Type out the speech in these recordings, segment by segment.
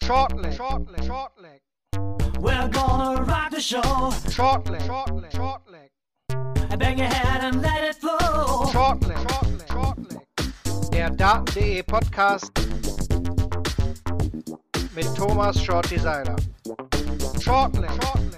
Shortleg. We're gonna rock the show. Shortleg. Bang your head and let it flow. Shortleg. Der Daten.de Podcast mit Thomas Shorty Seiler. Shortleg.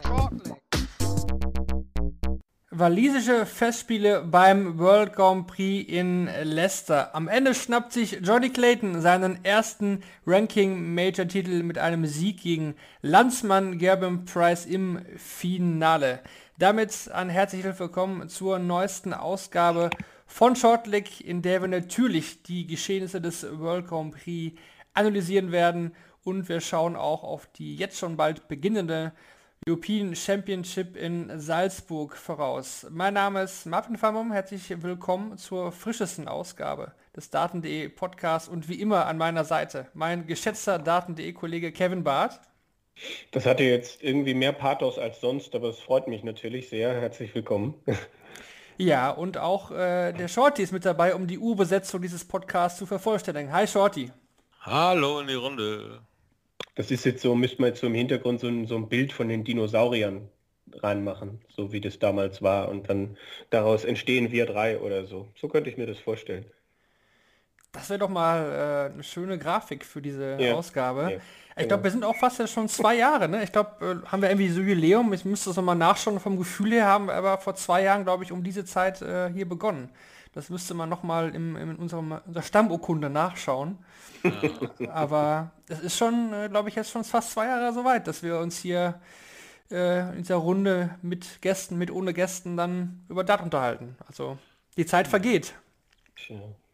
Walisische Festspiele beim World Grand Prix in Leicester. Am Ende schnappt sich Johnny Clayton seinen ersten Ranking-Major-Titel mit einem Sieg gegen Landsmann Gerben Price im Finale. Damit ein herzliches Willkommen zur neuesten Ausgabe von Shortleg, in der wir natürlich die Geschehnisse des World Grand Prix analysieren werden und wir schauen auch auf die jetzt schon bald beginnende European Championship in Salzburg voraus. Mein Name ist Martin Famum, herzlich willkommen zur frischesten Ausgabe des Daten.de Podcasts und wie immer an meiner Seite mein geschätzter Daten.de Kollege Kevin Barth. Das hatte jetzt irgendwie mehr Pathos als sonst, aber es freut mich natürlich sehr. Herzlich willkommen. Ja, und auch der Shorty ist mit dabei, um die Urbesetzung dieses Podcasts zu vervollständigen. Hi Shorty. Hallo in die Runde. Das ist jetzt so, müsste man jetzt so im Hintergrund so ein Bild von den Dinosauriern reinmachen, so wie das damals war. Und dann daraus entstehen wir drei oder so. So könnte ich mir das vorstellen. Das wäre doch mal eine schöne Grafik für diese Ausgabe. Ja, ich glaube, wir sind auch fast schon 2 Jahre, ne? Ich glaube, haben wir irgendwie so Jubiläum. Ich müsste es nochmal nachschauen vom Gefühl her, haben wir aber vor 2 Jahren, glaube ich, um diese Zeit hier begonnen. Das müsste man nochmal in unserer Stammurkunde nachschauen. Ja. Aber es ist schon, glaube ich, jetzt schon fast 2 Jahre so weit, dass wir uns hier in dieser Runde mit Gästen, mit ohne Gästen dann über das unterhalten. Also die Zeit vergeht. Ja.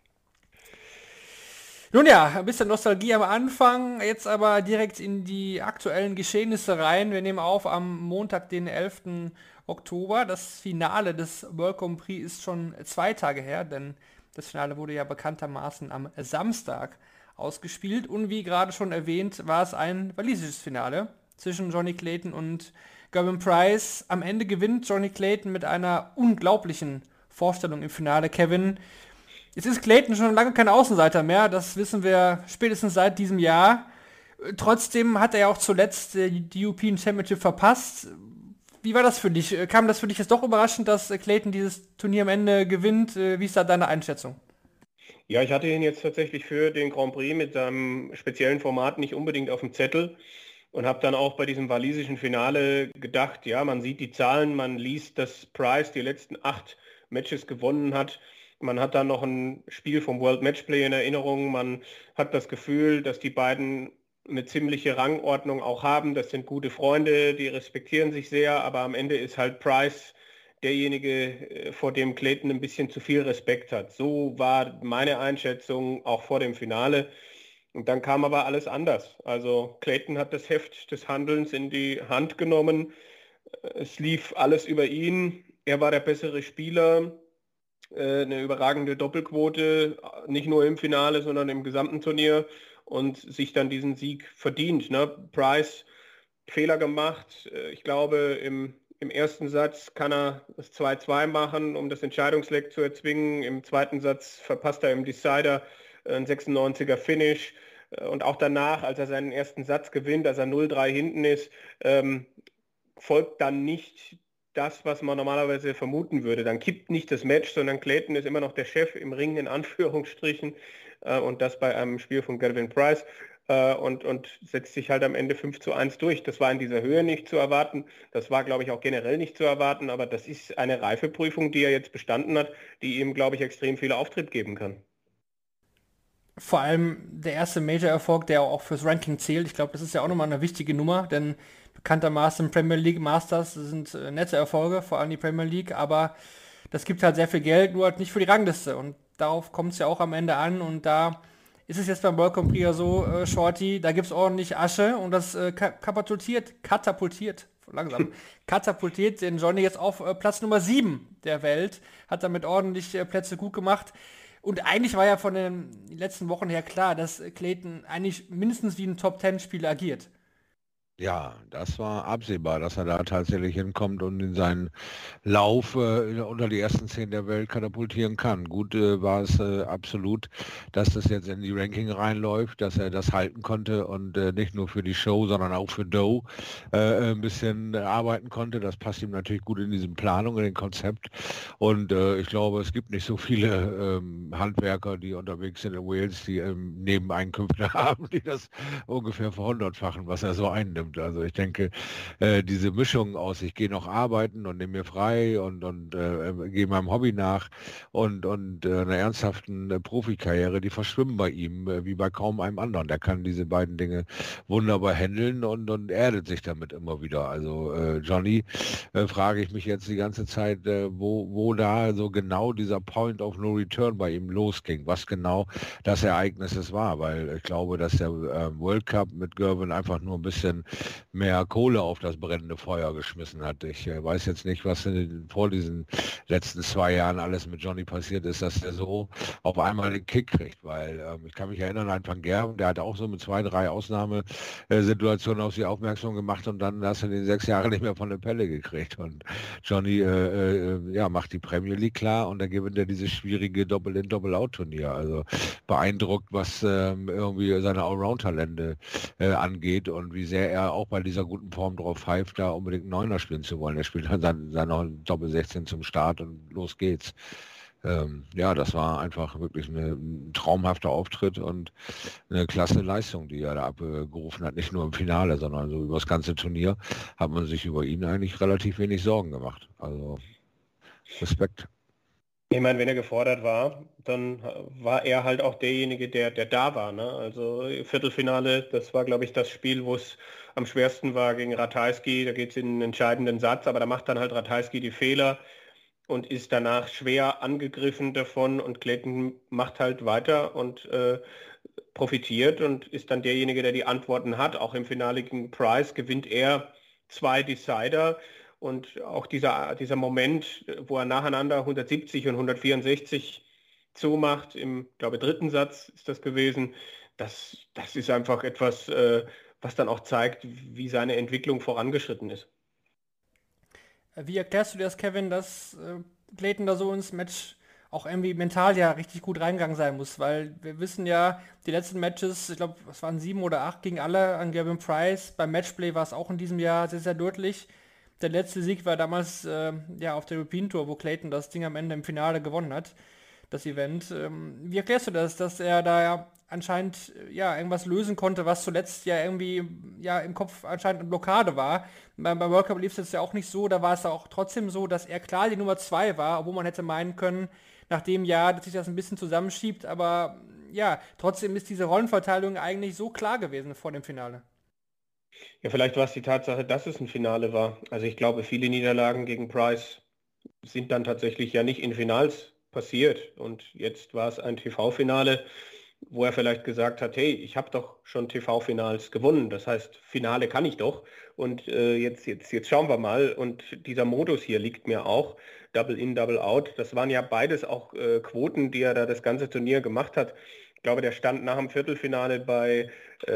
Nun ja, ein bisschen Nostalgie am Anfang, jetzt aber direkt in die aktuellen Geschehnisse rein. Wir nehmen auf am Montag, den 11. Oktober. Das Finale des World Grand Prix ist schon 2 Tage her, denn das Finale wurde ja bekanntermaßen am Samstag ausgespielt. Und wie gerade schon erwähnt, war es ein walisisches Finale zwischen Johnny Clayton und Gerben Price. Am Ende gewinnt Johnny Clayton mit einer unglaublichen Vorstellung im Finale. Kevin, jetzt ist Clayton schon lange kein Außenseiter mehr, das wissen wir spätestens seit diesem Jahr. Trotzdem hat er ja auch zuletzt die European Championship verpasst. Wie war das für dich? Kam das für dich jetzt doch überraschend, dass Clayton dieses Turnier am Ende gewinnt? Wie ist da deine Einschätzung? Ja, ich hatte ihn jetzt tatsächlich für den Grand Prix mit seinem speziellen Format nicht unbedingt auf dem Zettel und habe dann auch bei diesem walisischen Finale gedacht, ja, man sieht die Zahlen, man liest, dass Price die letzten 8 Matches gewonnen hat. Man hat dann noch ein Spiel vom World Matchplay in Erinnerung. Man hat das Gefühl, dass die beiden eine ziemliche Rangordnung auch haben. Das sind gute Freunde, die respektieren sich sehr, aber am Ende ist halt Price derjenige, vor dem Clayton ein bisschen zu viel Respekt hat. So war meine Einschätzung auch vor dem Finale. Und dann kam aber alles anders. Also Clayton hat das Heft des Handelns in die Hand genommen. Es lief alles über ihn. Er war der bessere Spieler. Eine überragende Doppelquote, nicht nur im Finale, sondern im gesamten Turnier und sich dann diesen Sieg verdient. Ne? Price, Fehler gemacht. Ich glaube, im ersten Satz kann er das 2-2 machen, um das Entscheidungsleck zu erzwingen. Im zweiten Satz verpasst er im Decider ein 96er Finish. Und auch danach, als er seinen ersten Satz gewinnt, als er 0-3 hinten ist, folgt dann nicht das, was man normalerweise vermuten würde. Dann kippt nicht das Match, sondern Clayton ist immer noch der Chef im Ring, in Anführungsstrichen, und das bei einem Spiel von Gerben Price und setzt sich halt am Ende 5-1 durch. Das war in dieser Höhe nicht zu erwarten. Das war, glaube ich, auch generell nicht zu erwarten, aber das ist eine Reifeprüfung, die er jetzt bestanden hat, die ihm, glaube ich, extrem viel Auftrieb geben kann. Vor allem der erste Major-Erfolg, der auch fürs Ranking zählt. Ich glaube, das ist ja auch nochmal eine wichtige Nummer, denn bekanntermaßen Premier League Masters sind nette Erfolge, vor allem die Premier League, aber das gibt halt sehr viel Geld, nur halt nicht für die Rangliste und darauf kommt es ja auch am Ende an und da ist es jetzt beim World Grand Prix ja so, Shorty, da gibt es ordentlich Asche und das katapultiert den Johnny jetzt auf Platz Nummer 7 der Welt, hat damit ordentlich Plätze gut gemacht. Und eigentlich war ja von den letzten Wochen her klar, dass Clayton eigentlich mindestens wie ein Top-10-Spieler agiert. Ja, das war absehbar, dass er da tatsächlich hinkommt und in seinen Lauf unter die ersten 10 der Welt katapultieren kann. Gut war es absolut, dass das jetzt in die Ranking reinläuft, dass er das halten konnte und nicht nur für die Show, sondern auch für Doe ein bisschen arbeiten konnte. Das passt ihm natürlich gut in diese Planung, in den Konzept. Und ich glaube, es gibt nicht so viele Handwerker, die unterwegs sind in Wales, die Nebeneinkünfte haben, die das ungefähr verhundertfachen, was er so einnimmt. Also ich denke, diese Mischung aus, ich gehe noch arbeiten und nehme mir frei und gehe meinem Hobby nach und einer ernsthaften Profikarriere, die verschwimmen bei ihm wie bei kaum einem anderen. Der kann diese beiden Dinge wunderbar handeln und erdet sich damit immer wieder. Also Johnny, frage ich mich jetzt die ganze Zeit, wo da so genau dieser Point of No Return bei ihm losging, was genau das Ereignis es war, weil ich glaube, dass der World Cup mit Gervin einfach nur ein bisschen mehr Kohle auf das brennende Feuer geschmissen hat. Ich weiß jetzt nicht, was vor diesen letzten 2 Jahren alles mit Johnny passiert ist, dass er so auf einmal den Kick kriegt, weil ich kann mich erinnern an Van Gerwen, der hat auch so mit 2, 3 Ausnahmesituationen auf sie aufmerksam gemacht und dann hast du den 6 Jahre nicht mehr von der Pelle gekriegt. Und Johnny ja, macht die Premier League klar und dann gewinnt er dieses schwierige Doppel-in, Doppel-out-Turnier. Also beeindruckt, was irgendwie seine Allround-Talente angeht und wie sehr er auch bei dieser guten Form drauf pfeift, da unbedingt einen Neuner spielen zu wollen. Er spielt dann noch ein Doppel-16 zum Start und los geht's. Ja, das war einfach wirklich ein traumhafter Auftritt und eine klasse Leistung, die er da abgerufen hat. Nicht nur im Finale, sondern so über das ganze Turnier hat man sich über ihn eigentlich relativ wenig Sorgen gemacht. Also Respekt. Ich meine, wenn er gefordert war, dann war er halt auch derjenige, der da war. Ne? Also Viertelfinale, das war, glaube ich, das Spiel, wo es am schwersten war gegen Ratajski. Da geht es in einen entscheidenden Satz, aber da macht dann halt Ratajski die Fehler und ist danach schwer angegriffen davon und Clayton macht halt weiter und profitiert und ist dann derjenige, der die Antworten hat. Auch im Finale gegen Price gewinnt er 2 Decider und auch dieser Moment, wo er nacheinander 170 und 164 zumacht, im, glaube dritten Satz ist das gewesen, das ist einfach etwas, was dann auch zeigt, wie seine Entwicklung vorangeschritten ist. Wie erklärst du dir das, Kevin, dass Clayton da so ins Match auch irgendwie mental ja richtig gut reingegangen sein muss? Weil wir wissen ja, die letzten Matches, ich glaube, es waren 7 oder 8 gegen alle an Gervin Price. Beim Matchplay war es auch in diesem Jahr sehr, sehr deutlich. Der letzte Sieg war damals ja auf der European Tour, wo Clayton das Ding am Ende im Finale gewonnen hat, das Event. Wie erklärst du das, dass er da ja anscheinend ja irgendwas lösen konnte, was zuletzt ja irgendwie ja im Kopf anscheinend eine Blockade war? Beim World Cup lief es jetzt ja auch nicht so, da war es auch trotzdem so, dass er klar die Nummer 2 war, obwohl man hätte meinen können, nach dem Jahr, dass sich das ein bisschen zusammenschiebt, aber ja, trotzdem ist diese Rollenverteilung eigentlich so klar gewesen vor dem Finale. Ja, vielleicht war es die Tatsache, dass es ein Finale war. Also ich glaube, viele Niederlagen gegen Price sind dann tatsächlich ja nicht in Finals passiert. Und jetzt war es ein TV-Finale, wo er vielleicht gesagt hat, hey, ich habe doch schon TV-Finals gewonnen. Das heißt, Finale kann ich doch. Und jetzt schauen wir mal. Und dieser Modus hier liegt mir auch. Double in, Double out. Das waren ja beides auch Quoten, die er da das ganze Turnier gemacht hat. Ich glaube, der stand nach dem Viertelfinale bei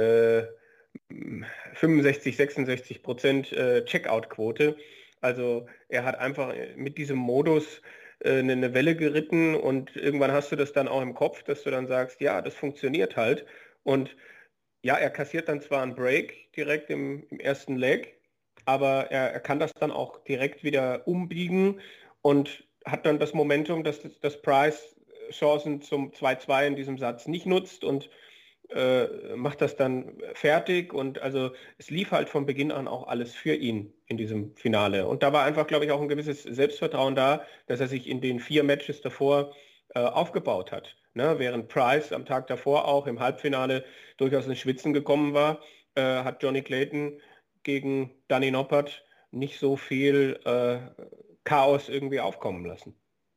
65, 66% Checkout-Quote. Also er hat einfach mit diesem Modus eine Welle geritten und irgendwann hast du das dann auch im Kopf, dass du dann sagst, ja, das funktioniert halt. Und ja, er kassiert dann zwar einen Break direkt im ersten Leg, aber er kann das dann auch direkt wieder umbiegen und hat dann das Momentum, dass das Price Chancen zum 2-2 in diesem Satz nicht nutzt und macht das dann fertig und also es lief halt von Beginn an auch alles für ihn in diesem Finale. Und da war einfach, glaube ich, auch ein gewisses Selbstvertrauen da, dass er sich in den 4 Matches davor aufgebaut hat. Ne? Während Price am Tag davor auch im Halbfinale durchaus ins Schwitzen gekommen war, hat Johnny Clayton gegen Danny Noppert nicht so viel Chaos irgendwie aufkommen lassen.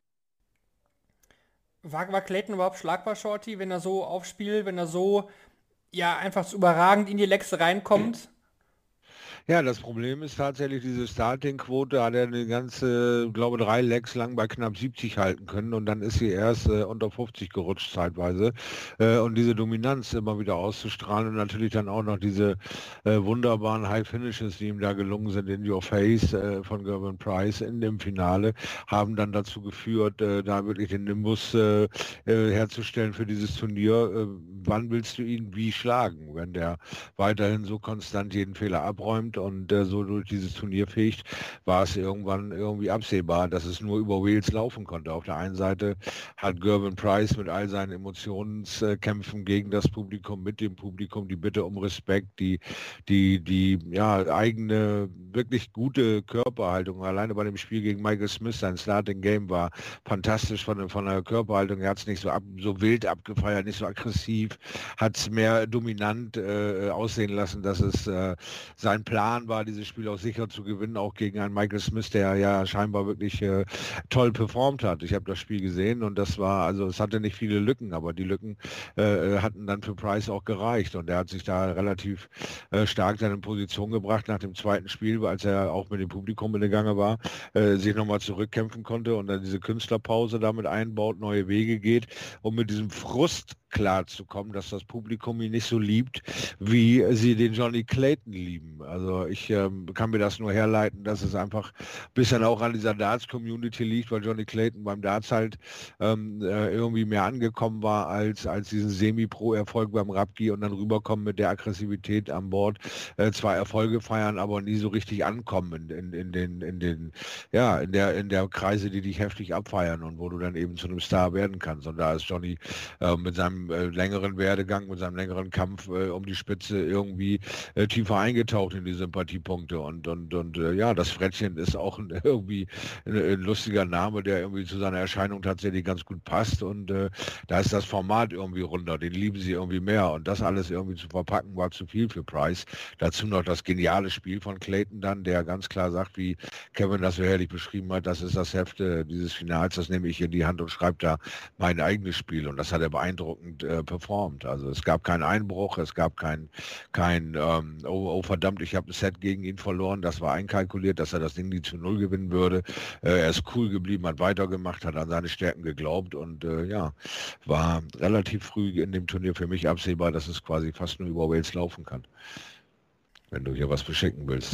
War Clayton überhaupt schlagbar, Shorty, wenn er so aufspielt, wenn er so ja einfach so überragend in die Legs reinkommt? Ja, das Problem ist tatsächlich, diese Starting-Quote hat er eine ganze, glaube 3 Legs lang bei knapp 70 halten können und dann ist sie erst unter 50 gerutscht zeitweise. Und diese Dominanz immer wieder auszustrahlen und natürlich dann auch noch diese wunderbaren High-Finishes, die ihm da gelungen sind in Your Face von Gervin Price in dem Finale, haben dann dazu geführt, da wirklich den Nimbus herzustellen für dieses Turnier. Wann willst du ihn wie schlagen, wenn der weiterhin so konstant jeden Fehler abräumt und so durch dieses Turnier fegt, war es irgendwann irgendwie absehbar, dass es nur über Wales laufen konnte. Auf der einen Seite hat Gervin Price mit all seinen Emotionskämpfen gegen das Publikum, mit dem Publikum, die Bitte um Respekt, die ja, eigene, wirklich gute Körperhaltung. Alleine bei dem Spiel gegen Michael Smith, sein Starting Game war fantastisch von der Körperhaltung. Er hat es nicht so wild abgefeiert, nicht so aggressiv, hat es mehr dominant aussehen lassen, dass es sein Plan war, dieses Spiel auch sicher zu gewinnen, auch gegen einen Michael Smith, der ja scheinbar wirklich toll performt hat. Ich habe das Spiel gesehen und das war, also es hatte nicht viele Lücken, aber die Lücken hatten dann für Price auch gereicht und er hat sich da relativ stark dann in Position gebracht nach dem zweiten Spiel, als er auch mit dem Publikum in der Gange war, sich nochmal zurückkämpfen konnte und dann diese Künstlerpause damit einbaut, neue Wege geht und mit diesem Frust klar zu kommen, dass das Publikum ihn nicht so liebt, wie sie den Johnny Clayton lieben. Also ich kann mir das nur herleiten, dass es einfach ein bisschen auch an dieser Darts-Community liegt, weil Johnny Clayton beim Darts halt irgendwie mehr angekommen war als diesen Semi-Pro-Erfolg beim Rapki und dann rüberkommen mit der Aggressivität an Bord, zwar Erfolge feiern, aber nie so richtig ankommen in der Kreise, die dich heftig abfeiern und wo du dann eben zu einem Star werden kannst. Und da ist Johnny mit seinem längeren Werdegang, mit seinem längeren Kampf um die Spitze irgendwie tiefer eingetaucht in die Sympathiepunkte und ja, das Frettchen ist auch irgendwie ein lustiger Name, der irgendwie zu seiner Erscheinung tatsächlich ganz gut passt und da ist das Format irgendwie runter, den lieben sie irgendwie mehr und das alles irgendwie zu verpacken war zu viel für Price. Dazu noch das geniale Spiel von Clayton dann, der ganz klar sagt, wie Kevin das so herrlich beschrieben hat, das ist das Heft dieses Finals, das nehme ich in die Hand und schreibe da mein eigenes Spiel und das hat er beeindruckend performt. Also es gab keinen Einbruch, es gab kein oh verdammt, ich habe ein Set gegen ihn verloren, das war einkalkuliert, dass er das Ding nie zu 0 gewinnen würde. Er ist cool geblieben, hat weitergemacht, hat an seine Stärken geglaubt und ja, war relativ früh in dem Turnier für mich absehbar, dass es quasi fast nur über Wales laufen kann, wenn du hier was beschicken willst.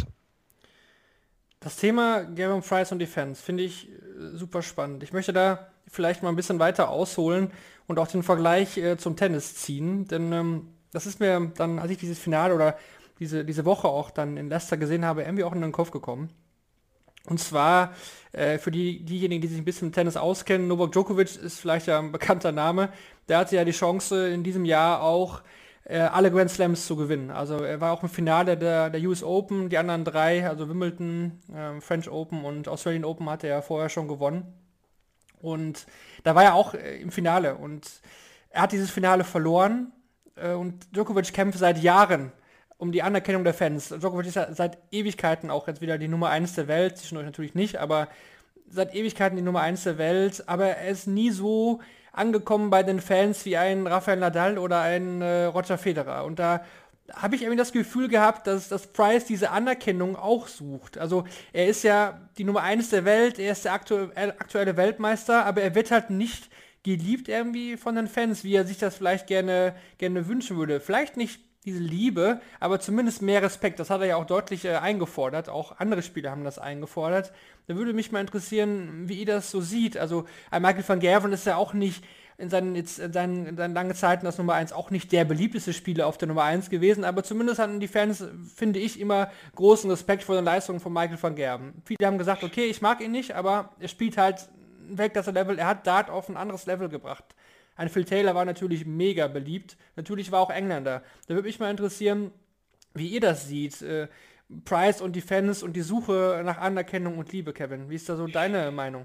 Das Thema Gervin Price und Defense finde ich super spannend. Ich möchte da vielleicht mal ein bisschen weiter ausholen und auch den Vergleich zum Tennis ziehen, denn das ist mir dann, als ich dieses Finale oder diese Woche auch dann in Leicester gesehen habe, irgendwie auch in den Kopf gekommen. Und zwar für diejenigen, die sich ein bisschen im Tennis auskennen, Novak Djokovic ist vielleicht ja ein bekannter Name, der hatte ja die Chance in diesem Jahr auch alle Grand Slams zu gewinnen. Also er war auch im Finale der US Open, die anderen 3, also Wimbledon, French Open und Australian Open hatte er vorher schon gewonnen. Und da war er auch im Finale und er hat dieses Finale verloren und Djokovic kämpft seit Jahren um die Anerkennung der Fans. Djokovic ist ja seit Ewigkeiten auch jetzt wieder die Nummer 1 der Welt, zwischen euch natürlich nicht, aber seit Ewigkeiten die Nummer 1 der Welt, aber er ist nie so angekommen bei den Fans wie ein Rafael Nadal oder ein Roger Federer. Und da habe ich irgendwie das Gefühl gehabt, dass Price diese Anerkennung auch sucht. Also er ist ja die Nummer 1 der Welt, er ist der aktuelle Weltmeister, aber er wird halt nicht geliebt irgendwie von den Fans, wie er sich das vielleicht gerne wünschen würde. Vielleicht nicht diese Liebe, aber zumindest mehr Respekt. Das hat er ja auch deutlich eingefordert. Auch andere Spieler haben das eingefordert. Da würde mich mal interessieren, wie ihr das so sieht. Also Michael van Gerwen ist ja auch nicht in seinen langen Zeiten das Nummer 1 auch nicht der beliebteste Spieler auf der Nummer 1 gewesen, aber zumindest hatten die Fans, finde ich, immer großen Respekt vor den Leistungen von Michael van Gerwen. Viele haben gesagt, okay, ich mag ihn nicht, aber er spielt halt ein Weltklasse-Level, er hat Dart auf ein anderes Level gebracht. Ein Phil Taylor war natürlich mega beliebt, natürlich war auch Engländer. Da würde mich mal interessieren, wie ihr das seht, Price und die Fans und die Suche nach Anerkennung und Liebe, Kevin. Wie ist da so deine Meinung?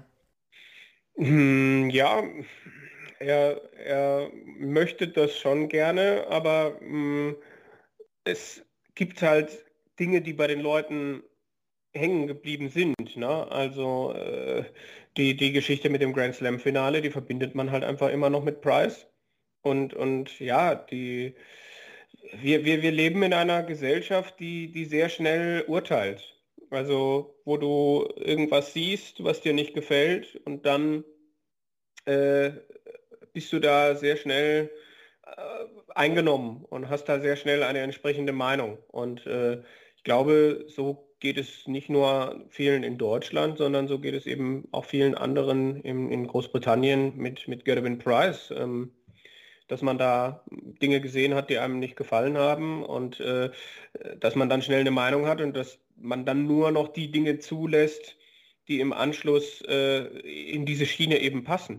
Ja, er möchte das schon gerne, aber es gibt halt Dinge, die bei den Leuten hängen geblieben sind. Ne? Also die Geschichte mit dem Grand Slam Finale, die verbindet man halt einfach immer noch mit Price. Und ja, Wir leben in einer Gesellschaft, die sehr schnell urteilt. Also, wo du irgendwas siehst, was dir nicht gefällt, und dann äh, bist du da sehr schnell eingenommen und hast da sehr schnell eine entsprechende Meinung. Und ich glaube, so geht es nicht nur vielen in Deutschland, sondern so geht es eben auch vielen anderen in Großbritannien mit Gervin Price. Dass man da Dinge gesehen hat, die einem nicht gefallen haben, und dass man dann schnell eine Meinung hat und dass man dann nur noch die Dinge zulässt, die im Anschluss in diese Schiene eben passen.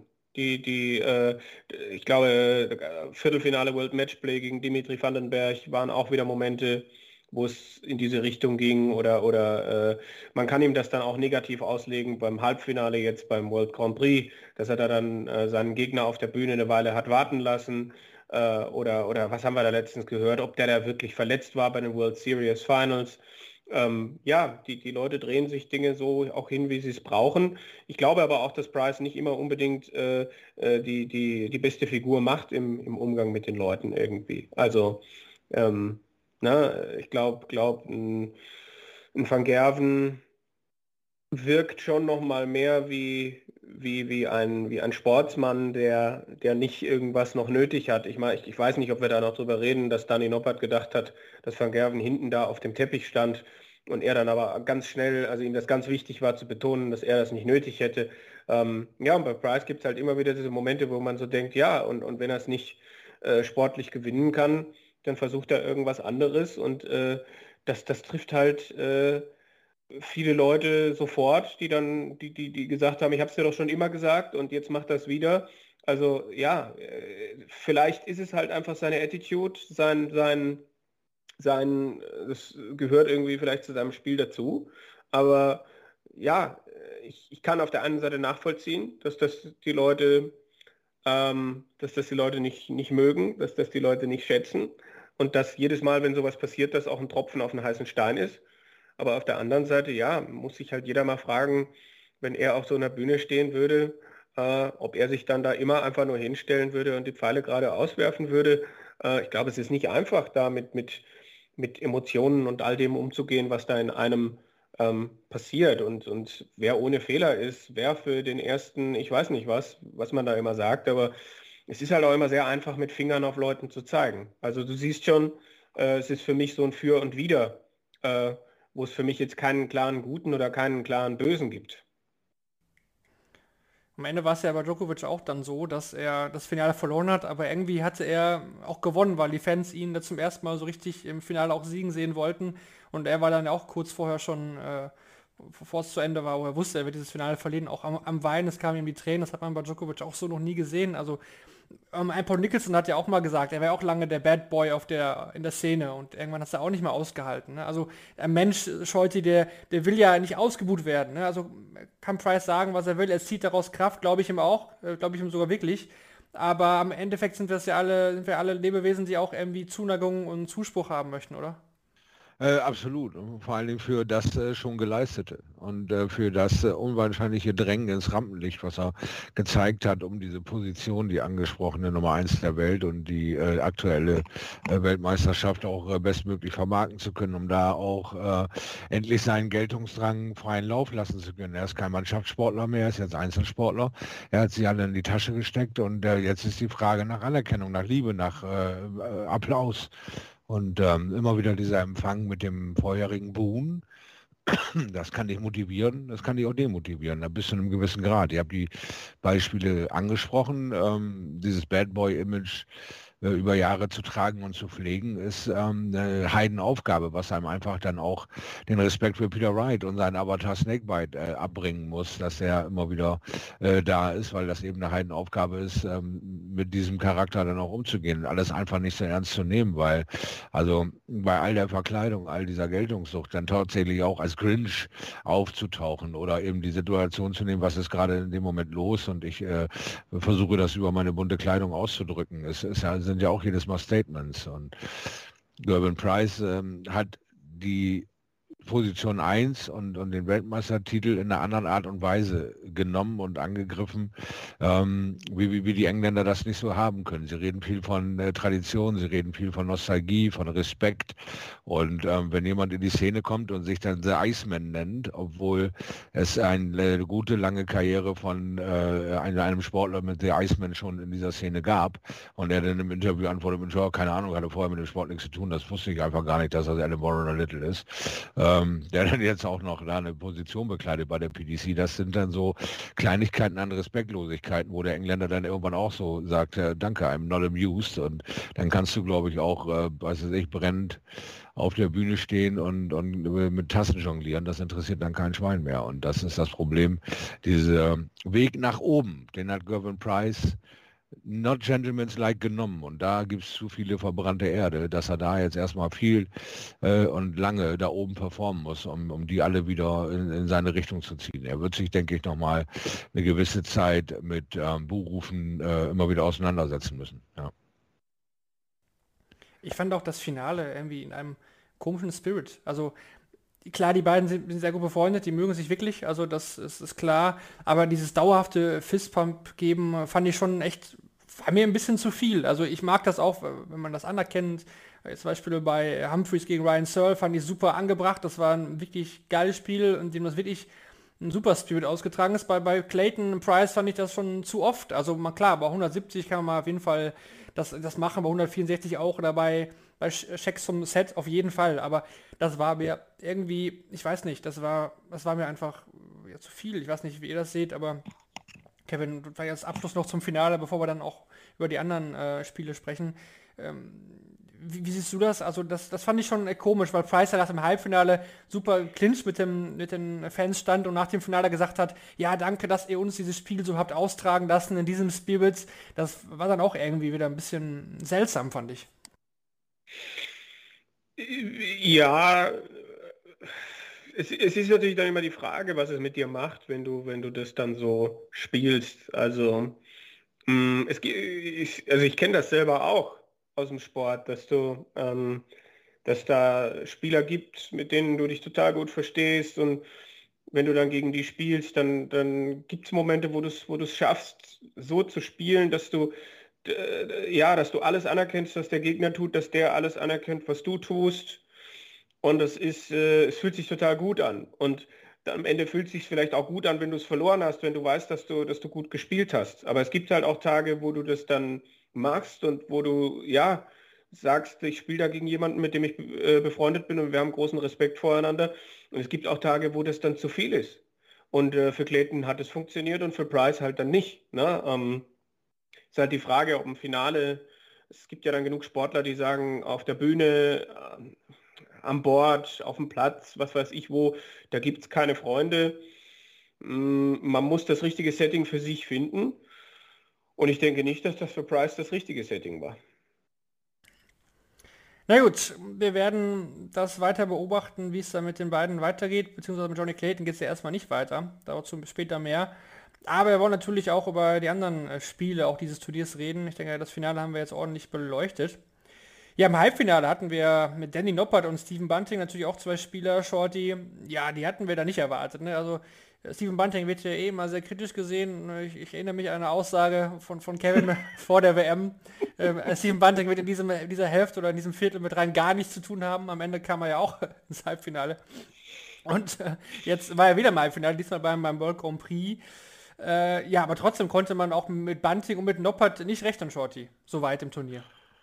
Ich glaube, Viertelfinale World Matchplay gegen Dimitri Vandenberg waren auch wieder Momente, wo es in diese Richtung ging, oder man kann ihm das dann auch negativ auslegen beim Halbfinale jetzt beim World Grand Prix, dass er da dann seinen Gegner auf der Bühne eine Weile hat warten lassen, oder was haben wir da letztens gehört, ob der da wirklich verletzt war bei den World Series Finals. Ja, die Leute drehen sich Dinge so auch hin, wie sie es brauchen. Ich glaube aber auch, dass Price nicht immer unbedingt die beste Figur macht im Umgang mit den Leuten irgendwie. Also ich glaube, ein Van Gerwen wirkt schon noch mal mehr wie ein Sportsmann, der nicht irgendwas noch nötig hat. Ich meine, ich weiß nicht, ob wir da noch drüber reden, dass Dani Noppert gedacht hat, dass Van Gerwen hinten da auf dem Teppich stand und er dann aber ganz schnell, also ihm das ganz wichtig war zu betonen, dass er das nicht nötig hätte. Ja, und bei Price gibt es halt immer wieder diese Momente, wo man so denkt, ja, und wenn er es nicht sportlich gewinnen kann, dann versucht er irgendwas anderes, und das trifft halt viele Leute sofort, die gesagt haben, ich habe es dir doch schon immer gesagt und jetzt macht das wieder. Also ja, vielleicht ist es halt einfach seine Attitude, das gehört irgendwie vielleicht zu seinem Spiel dazu. Aber ja, ich kann auf der einen Seite nachvollziehen, dass das die Leute nicht mögen, dass das die Leute nicht schätzen, und dass jedes Mal, wenn sowas passiert, das auch ein Tropfen auf einen heißen Stein ist. Aber auf der anderen Seite, ja, muss sich halt jeder mal fragen, wenn er auf so einer Bühne stehen würde, ob er sich dann da immer einfach nur hinstellen würde und die Pfeile gerade auswerfen würde. Ich glaube, es ist nicht einfach, da mit Emotionen und all dem umzugehen, was da in einem passiert. Und wer ohne Fehler ist, wer für den ersten, ich weiß nicht was man da immer sagt, aber es ist halt auch immer sehr einfach, mit Fingern auf Leuten zu zeigen. Also du siehst schon, es ist für mich so ein Für und Wider, wo es für mich jetzt keinen klaren Guten oder keinen klaren Bösen gibt. Am Ende war es ja bei Djokovic auch dann so, dass er das Finale verloren hat, aber irgendwie hatte er auch gewonnen, weil die Fans ihn da zum ersten Mal so richtig im Finale auch siegen sehen wollten, und er war dann ja auch kurz vorher schon, bevor es zu Ende war, wo er wusste, er wird dieses Finale verlieren, auch am Weinen, es kamen ihm die Tränen, das hat man bei Djokovic auch so noch nie gesehen. Also ein Paul Nicholson hat ja auch mal gesagt, er wäre auch lange der Bad Boy in der Szene, und irgendwann hat er auch nicht mehr ausgehalten. Ne? Also ein Mensch, Scholti, der will ja nicht ausgebuht werden. Ne? Also kann Price sagen, was er will, er zieht daraus Kraft, glaube ich ihm auch, glaube ich ihm sogar wirklich. Aber am Endeffekt sind wir alle Lebewesen, die auch irgendwie Zuneigung und Zuspruch haben möchten, oder? Absolut. Und vor allen Dingen für das schon Geleistete und für das unwahrscheinliche Drängen ins Rampenlicht, was er gezeigt hat, um diese Position, die angesprochene Nummer 1 der Welt und die aktuelle Weltmeisterschaft auch bestmöglich vermarkten zu können, um da auch endlich seinen Geltungsdrang freien Lauf lassen zu können. Er ist kein Mannschaftssportler mehr, er ist jetzt Einzelsportler. Er hat sich alle in die Tasche gesteckt, und jetzt ist die Frage nach Anerkennung, nach Liebe, nach Applaus. Und immer wieder dieser Empfang mit dem vorherigen Buhn, das kann dich motivieren, das kann dich auch demotivieren, da bis zu einem gewissen Grad. Ihr habt die Beispiele angesprochen, dieses Bad Boy-Image über Jahre zu tragen und zu pflegen, ist eine Heidenaufgabe, was einem einfach dann auch den Respekt für Peter Wright und seinen Avatar Snakebite abbringen muss, dass er immer wieder da ist, weil das eben eine Heidenaufgabe ist, mit diesem Charakter dann auch umzugehen. Alles einfach nicht so ernst zu nehmen, weil also bei all der Verkleidung, all dieser Geltungssucht dann tatsächlich auch als Grinch aufzutauchen oder eben die Situation zu nehmen, was ist gerade in dem Moment los, und ich versuche das über meine bunte Kleidung auszudrücken. Es sind ja auch jedes Mal Statements, und Gervin Price hat die Position 1 und den Weltmeistertitel in einer anderen Art und Weise genommen und angegriffen, wie die Engländer das nicht so haben können. Sie reden viel von Tradition, sie reden viel von Nostalgie, von Respekt und wenn jemand in die Szene kommt und sich dann The Iceman nennt, obwohl es eine gute, lange Karriere von einem Sportler mit The Iceman schon in dieser Szene gab und er dann im Interview antwortet mit, keine Ahnung, hatte vorher mit dem Sport nichts zu tun, das wusste ich einfach gar nicht, dass das Alan Warner Little ist. Der dann jetzt auch noch da eine Position bekleidet bei der PDC. Das sind dann so Kleinigkeiten an Respektlosigkeiten, wo der Engländer dann irgendwann auch so sagt, danke, I'm not amused. Und dann kannst du, glaube ich, auch, brennend auf der Bühne stehen und mit Tassen jonglieren. Das interessiert dann kein Schwein mehr. Und das ist das Problem. Dieser Weg nach oben, den hat Gervin Price not gentleman's like genommen und da gibt es zu viele verbrannte Erde, dass er da jetzt erstmal viel und lange da oben performen muss, um die alle wieder in seine Richtung zu ziehen. Er wird sich, denke ich, nochmal eine gewisse Zeit mit Buhrufen immer wieder auseinandersetzen müssen. Ja. Ich fand auch das Finale irgendwie in einem komischen Spirit. Also klar, die beiden sind sehr gut befreundet, die mögen sich wirklich, also das ist klar, aber dieses dauerhafte Fistpump geben fand ich schon echt, war mir ein bisschen zu viel. Also ich mag das auch, wenn man das anerkennt. Zum Beispiel bei Humphreys gegen Ryan Searle fand ich super angebracht, das war ein wirklich geiles Spiel, in dem das wirklich ein super Spirit ausgetragen ist. Bei Clayton und Price fand ich das schon zu oft. Also klar, bei 170 kann man mal auf jeden Fall das machen, bei 164 auch oder bei Checks zum Set auf jeden Fall, aber das war mir irgendwie, ich weiß nicht, das war mir einfach zu viel. Ich weiß nicht, wie ihr das seht, aber Kevin, vielleicht als Abschluss noch zum Finale, bevor wir dann auch über die anderen Spiele sprechen. Wie siehst du das? Also das fand ich schon komisch, weil Price ja nach dem Halbfinale super clinch mit den Fans stand und nach dem Finale gesagt hat, ja, danke, dass ihr uns dieses Spiel so habt austragen lassen in diesem Spirit. Das war dann auch irgendwie wieder ein bisschen seltsam, fand ich. Ja, es ist natürlich dann immer die Frage, was es mit dir macht, wenn du das dann so spielst. Also, ich kenne das selber auch aus dem Sport, dass da Spieler gibt, mit denen du dich total gut verstehst und wenn du dann gegen die spielst, dann gibt es Momente, wo du es schaffst, so zu spielen, dass du alles anerkennst, was der Gegner tut, dass der alles anerkennt, was du tust. Und es fühlt sich total gut an. Und am Ende fühlt es sich vielleicht auch gut an, wenn du es verloren hast, wenn du weißt, dass du gut gespielt hast. Aber es gibt halt auch Tage, wo du das dann machst und wo du, sagst, ich spiele da gegen jemanden, mit dem ich befreundet bin und wir haben großen Respekt voreinander. Und es gibt auch Tage, wo das dann zu viel ist. Und für Clayton hat es funktioniert und für Price halt dann nicht. Ne? Ist halt die Frage, ob im Finale, es gibt ja dann genug Sportler, die sagen, auf der Bühne, an Bord, auf dem Platz, was weiß ich wo, da gibt es keine Freunde. Man muss das richtige Setting für sich finden. Und ich denke nicht, dass das für Price das richtige Setting war. Na gut, wir werden das weiter beobachten, wie es da mit den beiden weitergeht, beziehungsweise mit Johnny Clayton geht es ja erstmal nicht weiter, dazu später mehr. Aber wir wollen natürlich auch über die anderen Spiele auch dieses Turniers reden. Ich denke, das Finale haben wir jetzt ordentlich beleuchtet. Ja, im Halbfinale hatten wir mit Danny Noppert und Stephen Bunting natürlich auch zwei Spieler, Shorty. Ja, die hatten wir da nicht erwartet. Ne? Also Stephen Bunting wird ja eh immer sehr kritisch gesehen. Ich erinnere mich an eine Aussage von Kevin vor der WM. Stephen Bunting wird in dieser Hälfte oder in diesem Viertel mit rein gar nichts zu tun haben. Am Ende kam er ja auch ins Halbfinale. Und jetzt war er wieder im Halbfinale, diesmal beim World Grand Prix. Aber trotzdem konnte man auch mit Bunting und mit Noppert nicht rechnen, Shorty, so weit im Turnier.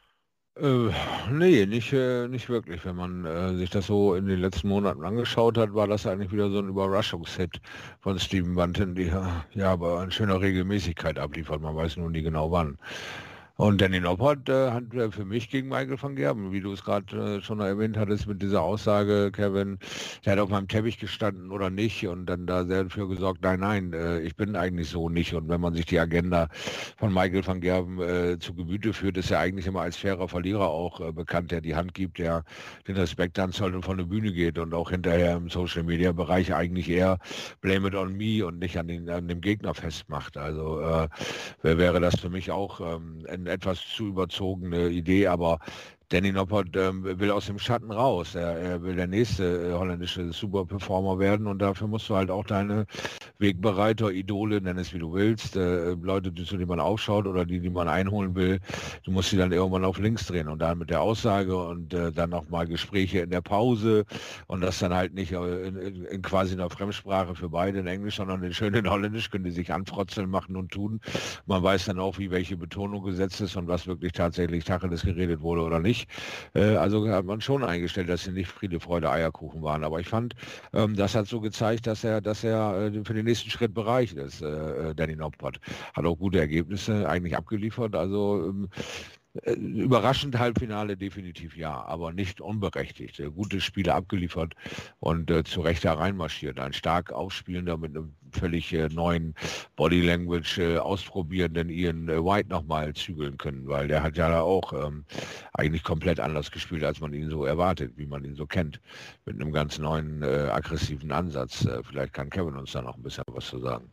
Nee, nicht wirklich. Wenn man sich das so in den letzten Monaten angeschaut hat, war das eigentlich wieder so ein Überraschungshit von Stephen Bunting, die aber in schöner Regelmäßigkeit abliefert. Man weiß nur nie genau wann. Und Danny Noppert hat für mich gegen Michael van Gerwen, wie du es gerade schon erwähnt hattest mit dieser Aussage, Kevin, der hat auf meinem Teppich gestanden oder nicht und dann da sehr dafür gesorgt, nein, ich bin eigentlich so nicht. Und wenn man sich die Agenda von Michael van Gerwen zu Gemüte führt, ist er eigentlich immer als fairer Verlierer auch bekannt, der die Hand gibt, der den Respekt anzollt und von der Bühne geht und auch hinterher im Social-Media-Bereich eigentlich eher blame it on me und nicht an dem Gegner festmacht. Also wäre das für mich auch eine etwas zu überzogene Idee, aber Danny Noppert will aus dem Schatten raus. Er will der nächste holländische Superperformer werden und dafür musst du halt auch deine Wegbereiter, Idole, nenn es wie du willst, Leute, zu denen man aufschaut oder die man einholen will, du musst sie dann irgendwann auf links drehen und dann mit der Aussage und dann nochmal Gespräche in der Pause und das dann halt nicht in quasi einer Fremdsprache für beide in Englisch, sondern in schön in Holländisch, können die sich anfrotzeln, machen und tun. Man weiß dann auch, wie welche Betonung gesetzt ist und was wirklich tatsächlich Tacheles geredet wurde oder nicht. Also hat man schon eingestellt, dass sie nicht Friede, Freude, Eierkuchen waren. Aber ich fand, das hat so gezeigt, dass er für den nächsten Schritt bereit ist, Danny Noppert. Hat auch gute Ergebnisse eigentlich abgeliefert. Also überraschend Halbfinale definitiv ja, aber nicht unberechtigt. Gute Spiele abgeliefert und zu Recht hereinmarschiert. Ein stark aufspielender mit einem völlig neuen Body Language ausprobierenden Ian White nochmal zügeln können, weil der hat ja da auch eigentlich komplett anders gespielt, als man ihn so erwartet, wie man ihn so kennt. Mit einem ganz neuen aggressiven Ansatz. Vielleicht kann Kevin uns da noch ein bisschen was zu sagen.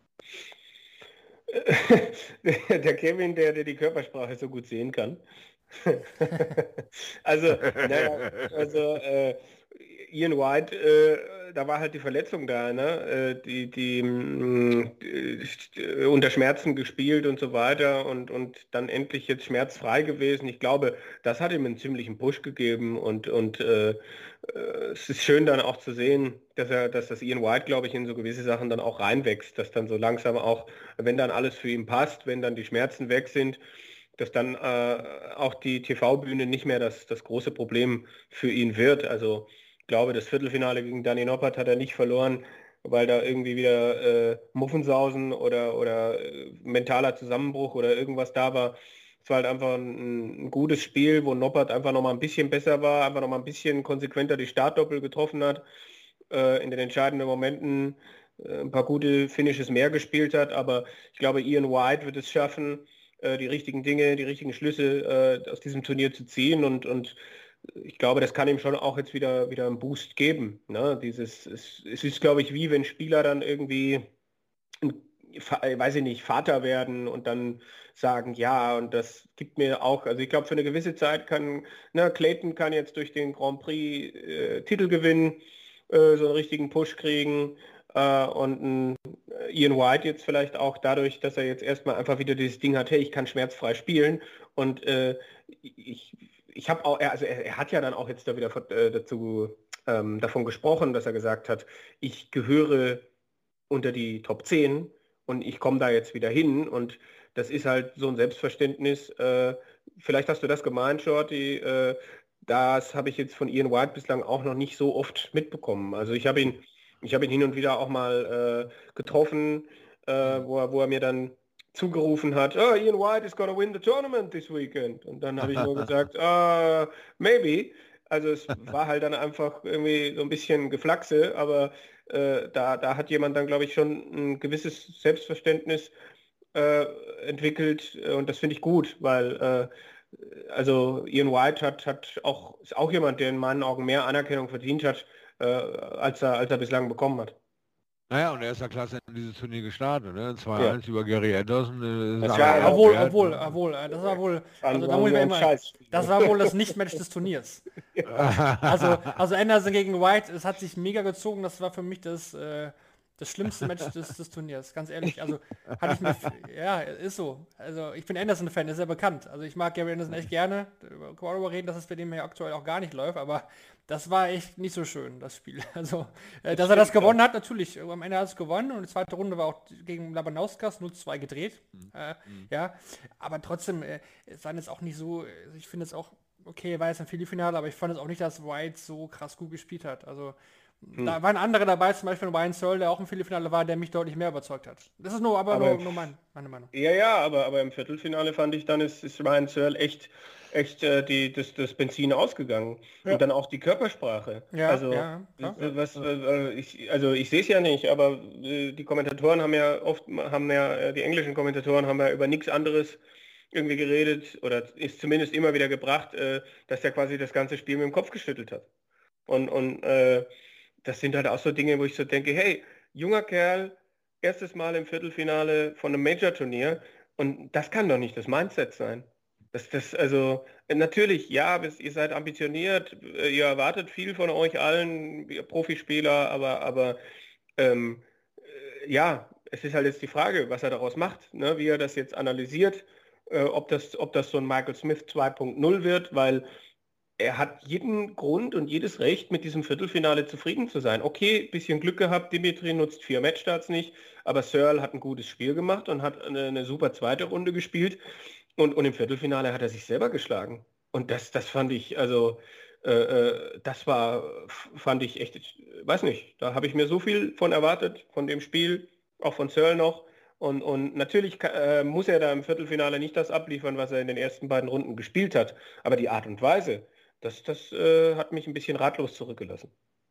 Der Kevin, der die Körpersprache so gut sehen kann. Also Ian White, da war halt die Verletzung da, ne? Die unter Schmerzen gespielt und so weiter und dann endlich jetzt schmerzfrei gewesen. Ich glaube, das hat ihm einen ziemlichen Push gegeben und es ist schön dann auch zu sehen, dass das Ian White, glaube ich, in so gewisse Sachen dann auch reinwächst, dass dann so langsam auch, wenn dann alles für ihn passt, wenn dann die Schmerzen weg sind, dass dann auch die TV-Bühne nicht mehr das große Problem für ihn wird. Also ich glaube, das Viertelfinale gegen Danny Noppert hat er nicht verloren, weil da irgendwie wieder Muffensausen oder mentaler Zusammenbruch oder irgendwas da war. Es war halt einfach ein gutes Spiel, wo Noppert einfach nochmal ein bisschen besser war, einfach nochmal ein bisschen konsequenter die Startdoppel getroffen hat, in den entscheidenden Momenten ein paar gute Finishes mehr gespielt hat. Aber ich glaube, Ian White wird es schaffen, die richtigen Dinge, die richtigen Schlüsse aus diesem Turnier zu ziehen und ich glaube, das kann ihm schon auch jetzt wieder einen Boost geben. Ne? Es ist, glaube ich, wie wenn Spieler dann irgendwie, weiß ich nicht, Vater werden und dann sagen, ja, und das gibt mir auch, also ich glaube, für eine gewisse Zeit Clayton kann jetzt durch den Grand Prix Titel gewinnen, so einen richtigen Push kriegen und ein Ian White jetzt vielleicht auch dadurch, dass er jetzt erstmal einfach wieder dieses Ding hat, hey, ich kann schmerzfrei spielen und ich habe auch, er hat ja dann auch jetzt da wieder davon gesprochen, dass er gesagt hat, ich gehöre unter die Top 10 und ich komme da jetzt wieder hin und das ist halt so ein Selbstverständnis. Vielleicht hast du das gemeint, Shorty, das habe ich jetzt von Ian White bislang auch noch nicht so oft mitbekommen. Also ich habe ihn hin und wieder auch mal getroffen, wo er mir dann zugerufen hat, oh, Ian White is gonna win the tournament this weekend. Und dann habe ich nur gesagt, maybe. Also es war halt dann einfach irgendwie so ein bisschen Geflaxe, aber da hat jemand dann, glaube ich, schon ein gewisses Selbstverständnis entwickelt und das finde ich gut, weil also Ian White ist auch jemand, der in meinen Augen mehr Anerkennung verdient hat, als er bislang bekommen hat. Naja, und er ist ja klasse in dieses Turnier gestartet, ne? 2-1 über Gary Anderson. Das war wohl, das war wohl, also da muss ich mir immer, das war wohl das Nicht-Match des Turniers. Also Anderson gegen White, es hat sich mega gezogen, das war für mich das schlimmste Match des Turniers, ganz ehrlich. Also hatte ich mir, ja, ist so. Also ich bin Anderson-Fan, ist ja bekannt. Also ich mag Gary Anderson echt gerne. Können wir darüber reden, dass es bei dem ja aktuell auch gar nicht läuft, aber das war echt nicht so schön, das Spiel. Also, dass er das gewonnen hat, natürlich. Am Ende hat es gewonnen und die zweite Runde war auch gegen Labanauskas 0-2 gedreht. Ja, aber trotzdem, es war jetzt auch nicht so, ich finde es auch, okay, war jetzt ein Viertelfinale, aber ich fand es auch nicht, dass White so krass gut gespielt hat. Also da waren andere dabei, zum Beispiel Ryan Searle, der auch im Viertelfinale war, der mich deutlich mehr überzeugt hat. Das ist nur meine Meinung. Ja, aber im Viertelfinale fand ich dann, ist Ryan Searle echt das Benzin ausgegangen. Ja. Und dann auch die Körpersprache. Ja, also, ich sehe es ja nicht, aber die Kommentatoren die englischen Kommentatoren haben ja über nichts anderes irgendwie geredet oder ist zumindest immer wieder gebracht, dass er quasi das ganze Spiel mit dem Kopf geschüttelt hat. Und das sind halt auch so Dinge, wo ich so denke, hey, junger Kerl, erstes Mal im Viertelfinale von einem Major-Turnier und das kann doch nicht das Mindset sein. Also natürlich, ja, ihr seid ambitioniert, ihr erwartet viel von euch allen, ihr Profispieler, aber ähm, ja, es ist halt jetzt die Frage, was er daraus macht, ne? Wie er das jetzt analysiert, ob das so ein Michael Smith 2.0 wird, weil er hat jeden Grund und jedes Recht, mit diesem Viertelfinale zufrieden zu sein. Okay, bisschen Glück gehabt, Dimitri nutzt 4 Matchstarts nicht, aber Searle hat ein gutes Spiel gemacht und hat eine super zweite Runde gespielt und im Viertelfinale hat er sich selber geschlagen. Und das fand ich, also fand ich echt, weiß nicht, da habe ich mir so viel von erwartet, von dem Spiel, auch von Searle noch. Und natürlich muss er da im Viertelfinale nicht das abliefern, was er in den ersten beiden Runden gespielt hat. Aber die Art und Weise, das hat mich ein bisschen ratlos zurückgelassen.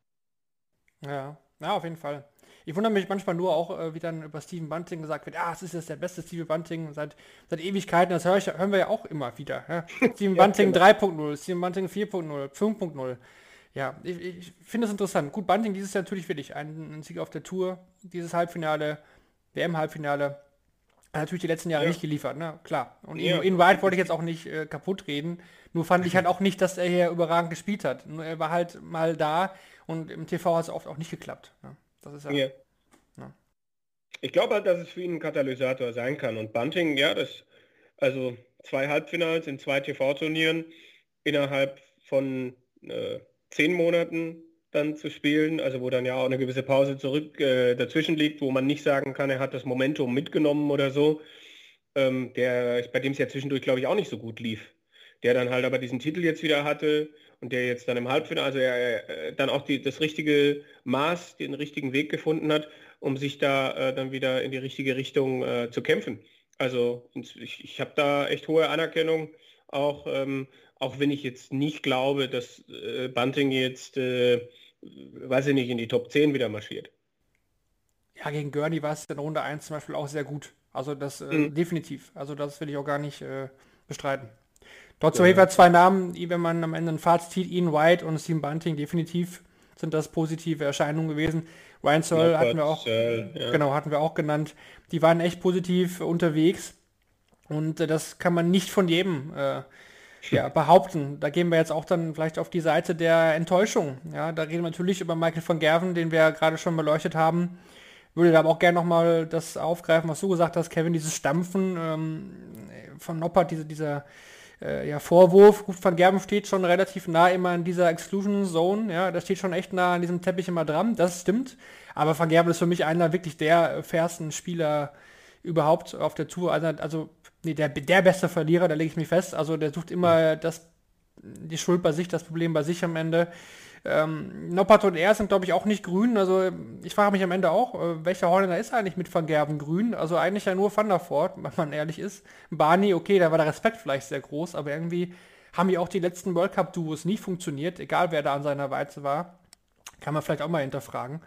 Ja, ja, auf jeden Fall. Ich wundere mich manchmal nur auch, wie dann über Steven Bunting gesagt wird, es ist jetzt der beste Steven Bunting seit Ewigkeiten. Das hören wir ja auch immer wieder. Ja? Steven Bunting genau. 3.0, Steven Bunting 4.0, 5.0. Ja, ich finde es interessant. Gut, Bunting dieses Jahr natürlich wirklich ein Sieg auf der Tour, dieses Halbfinale, WM-Halbfinale. Hat natürlich die letzten Jahre Ja, nicht geliefert, ne? Klar. Und ja. in Wright wollte ich jetzt auch nicht kaputt reden. Nur fand ich halt auch nicht, dass er hier überragend gespielt hat. Nur er war halt mal da und im TV hat es oft auch nicht geklappt. Ne? Das ist ja. Ja. Ja. Ich glaube halt, dass es für ihn ein Katalysator sein kann. Und Bunting, ja, also 2 Halbfinals in 2 TV-Turnieren innerhalb von 10 Monaten dann zu spielen, also wo dann ja auch eine gewisse Pause dazwischen liegt, wo man nicht sagen kann, er hat das Momentum mitgenommen oder so. Bei dem es ja zwischendurch, glaube ich, auch nicht so gut lief. Der dann halt aber diesen Titel jetzt wieder hatte und der jetzt dann im Halbfinale, also er dann auch das richtige Maß, den richtigen Weg gefunden hat, um sich da dann wieder in die richtige Richtung zu kämpfen. Also ich habe da echt hohe Anerkennung, auch wenn ich jetzt nicht glaube, dass Bunting jetzt, weiß ich nicht, in die Top 10 wieder marschiert. Ja, gegen Gurney war es in Runde 1 zum Beispiel auch sehr gut. Also das Mhm. definitiv. Also das will ich auch gar nicht bestreiten. Trotzdem Ja, auf jeden ja. Fall 2 Namen, die, wenn man am Ende ein Fazit zieht, Ian White und Steven Bunting, definitiv sind das positive Erscheinungen gewesen. Ryan Searle hatten Noppert, wir auch, Searle, ja. genau, hatten wir auch genannt. Die waren echt positiv unterwegs und das kann man nicht von jedem behaupten. Da gehen wir jetzt auch dann vielleicht auf die Seite der Enttäuschung. Ja, da reden wir natürlich über Michael van Gerwen, den wir ja gerade schon beleuchtet haben. Würde da aber auch gerne nochmal das aufgreifen, was du gesagt hast, Kevin, dieses Stampfen von Noppert, dieser Vorwurf. Gut, Van Gerwen steht schon relativ nah immer in dieser Exclusion Zone, ja, der steht schon echt nah an diesem Teppich immer dran, das stimmt. Aber Van Gerwen ist für mich einer wirklich der fairsten Spieler überhaupt auf der Tour. Also nee, der beste Verlierer, da lege ich mich fest. Also der sucht immer die Schuld bei sich, das Problem bei sich am Ende. Noppert und er sind, glaube ich, auch nicht grün. Also ich frage mich am Ende auch, welcher Holländer ist eigentlich mit Van Gerwen grün? Also eigentlich ja nur Van der Voort, wenn man ehrlich ist. Barney, okay, da war der Respekt vielleicht sehr groß, aber irgendwie haben ja auch die letzten World Cup-Duos nie funktioniert, egal wer da an seiner Seite war. Kann man vielleicht auch mal hinterfragen.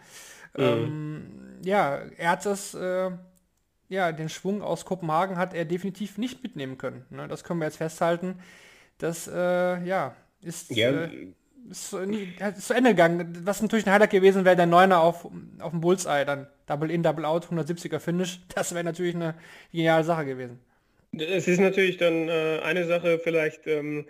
Er hat den Schwung aus Kopenhagen hat er definitiv nicht mitnehmen können. Ne? Das können wir jetzt festhalten. Das, ist... Ja, ist zu Ende gegangen. Was natürlich ein Highlight gewesen wäre, der Neuner auf dem Bullseye, dann Double In, Double Out, 170er Finish. Das wäre natürlich eine geniale Sache gewesen. es ist natürlich dann eine Sache vielleicht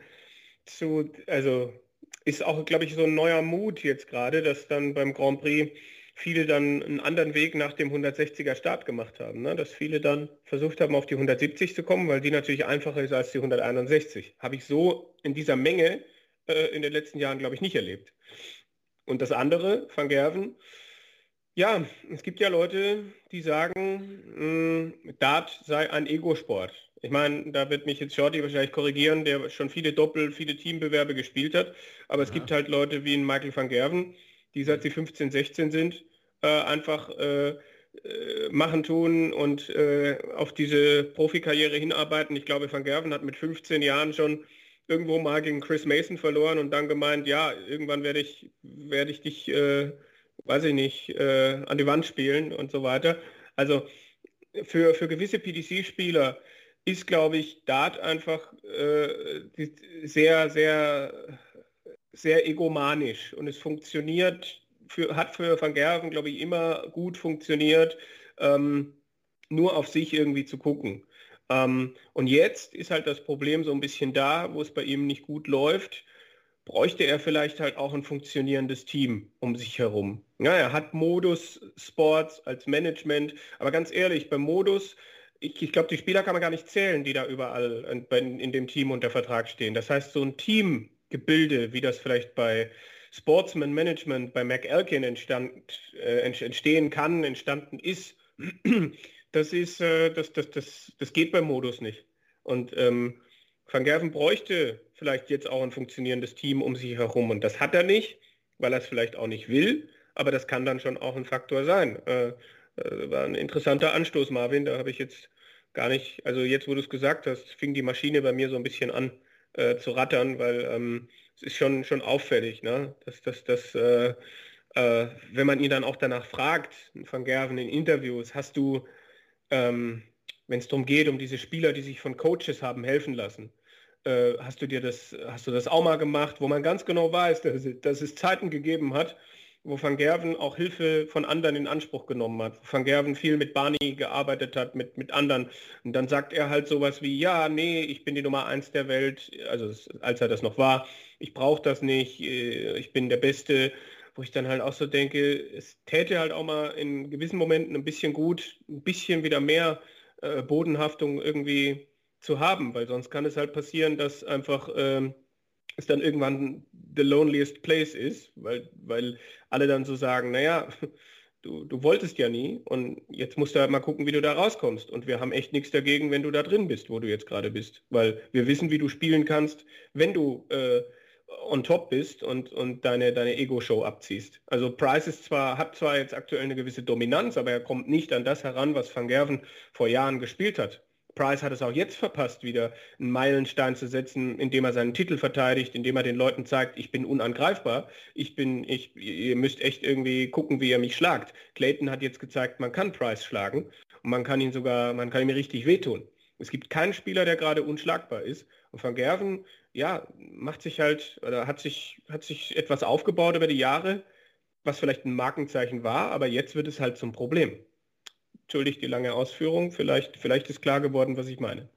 also ist auch, glaube ich, so ein neuer Mut jetzt gerade, dass dann beim Grand Prix viele dann einen anderen Weg nach dem 160er Start gemacht haben, ne? Dass viele dann versucht haben, auf die 170 zu kommen, weil die natürlich einfacher ist als die 161. Habe ich so in dieser Menge in den letzten Jahren, glaube ich, nicht erlebt. Und das andere, Van Gerven, ja, es gibt ja Leute, die sagen, Dart sei ein Ego-Sport. Ich meine, da wird mich jetzt Shorty wahrscheinlich korrigieren, der schon viele viele Teambewerbe gespielt hat. Aber es gibt halt Leute wie ein Michael van Gerven, die seit sie 15, 16 sind, einfach machen, tun und auf diese Profikarriere hinarbeiten. Ich glaube, van Gerven hat mit 15 Jahren schon irgendwo mal gegen Chris Mason verloren und dann gemeint, ja, irgendwann werde ich dich, weiß ich nicht, an die Wand spielen und so weiter. Also für gewisse PDC-Spieler ist, glaube ich, Dart einfach sehr, sehr, sehr egomanisch und es funktioniert, hat für Van Gerven, glaube ich, immer gut funktioniert, nur auf sich irgendwie zu gucken. Und jetzt ist halt das Problem so ein bisschen da, wo es bei ihm nicht gut läuft, bräuchte er vielleicht halt auch ein funktionierendes Team um sich herum. Ja, er hat Modus Sports als Management, aber ganz ehrlich, beim Modus, ich glaube, die Spieler kann man gar nicht zählen, die da überall in dem Team unter Vertrag stehen. Das heißt, so ein Teamgebilde, wie das vielleicht bei Sportsman Management bei McElkin entstanden ist, das geht beim Modus nicht. Und Van Gerven bräuchte vielleicht jetzt auch ein funktionierendes Team um sich herum. Und das hat er nicht, weil er es vielleicht auch nicht will. Aber das kann dann schon auch ein Faktor sein. War ein interessanter Anstoß, Marvin. Da habe ich jetzt gar nicht, also jetzt, wo du es gesagt hast, fing die Maschine bei mir so ein bisschen an zu rattern, weil es ist schon auffällig, ne? Wenn man ihn dann auch danach fragt, Van Gerven in Interviews, hast du, wenn es darum geht, um diese Spieler, die sich von Coaches haben helfen lassen, hast du das auch mal gemacht, wo man ganz genau weiß, dass es Zeiten gegeben hat, wo Van Gerven auch Hilfe von anderen in Anspruch genommen hat, wo Van Gerven viel mit Barney gearbeitet hat, mit anderen. Und dann sagt er halt sowas wie, ja, nee, ich bin die Nummer 1 der Welt, also als er das noch war, ich brauche das nicht, ich bin der Beste, wo ich dann halt auch so denke, es täte halt auch mal in gewissen Momenten ein bisschen gut, ein bisschen wieder mehr Bodenhaftung irgendwie zu haben, weil sonst kann es halt passieren, dass einfach es dann irgendwann the loneliest place ist, weil alle dann so sagen, naja, du wolltest ja nie und jetzt musst du halt mal gucken, wie du da rauskommst. Und wir haben echt nichts dagegen, wenn du da drin bist, wo du jetzt gerade bist, weil wir wissen, wie du spielen kannst, wenn du on top bist und deine Ego-Show abziehst. Also Price hat zwar jetzt aktuell eine gewisse Dominanz, aber er kommt nicht an das heran, was Van Gerven vor Jahren gespielt hat. Price hat es auch jetzt verpasst, wieder einen Meilenstein zu setzen, indem er seinen Titel verteidigt, indem er den Leuten zeigt, ich bin unangreifbar, ihr müsst echt irgendwie gucken, wie ihr mich schlagt. Clayton hat jetzt gezeigt, man kann Price schlagen und man kann ihm richtig wehtun. Es gibt keinen Spieler, der gerade unschlagbar ist. Und Van Gerven, ja, hat sich etwas aufgebaut über die Jahre, was vielleicht ein Markenzeichen war, aber jetzt wird es halt zum Problem. Entschuldigt die lange Ausführung, vielleicht ist klar geworden, was ich meine.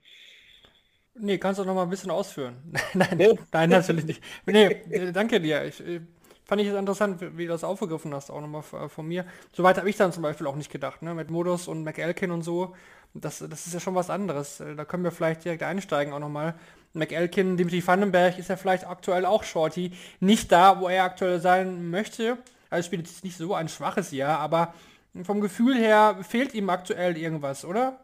Nee, kannst du noch mal ein bisschen ausführen. Nein, natürlich nicht. Nee, danke dir. Fand ich es interessant, wie du das aufgegriffen hast, auch nochmal von mir. Soweit habe ich dann zum Beispiel auch nicht gedacht, ne? Mit Modus und McElkin und so. Das ist ja schon was anderes. Da können wir vielleicht direkt einsteigen auch nochmal. McElkin, Dimitri Vandenberg ist ja vielleicht aktuell auch Shorty. Nicht da, wo er aktuell sein möchte. Also spielt jetzt nicht so ein schwaches Jahr, aber vom Gefühl her fehlt ihm aktuell irgendwas, oder?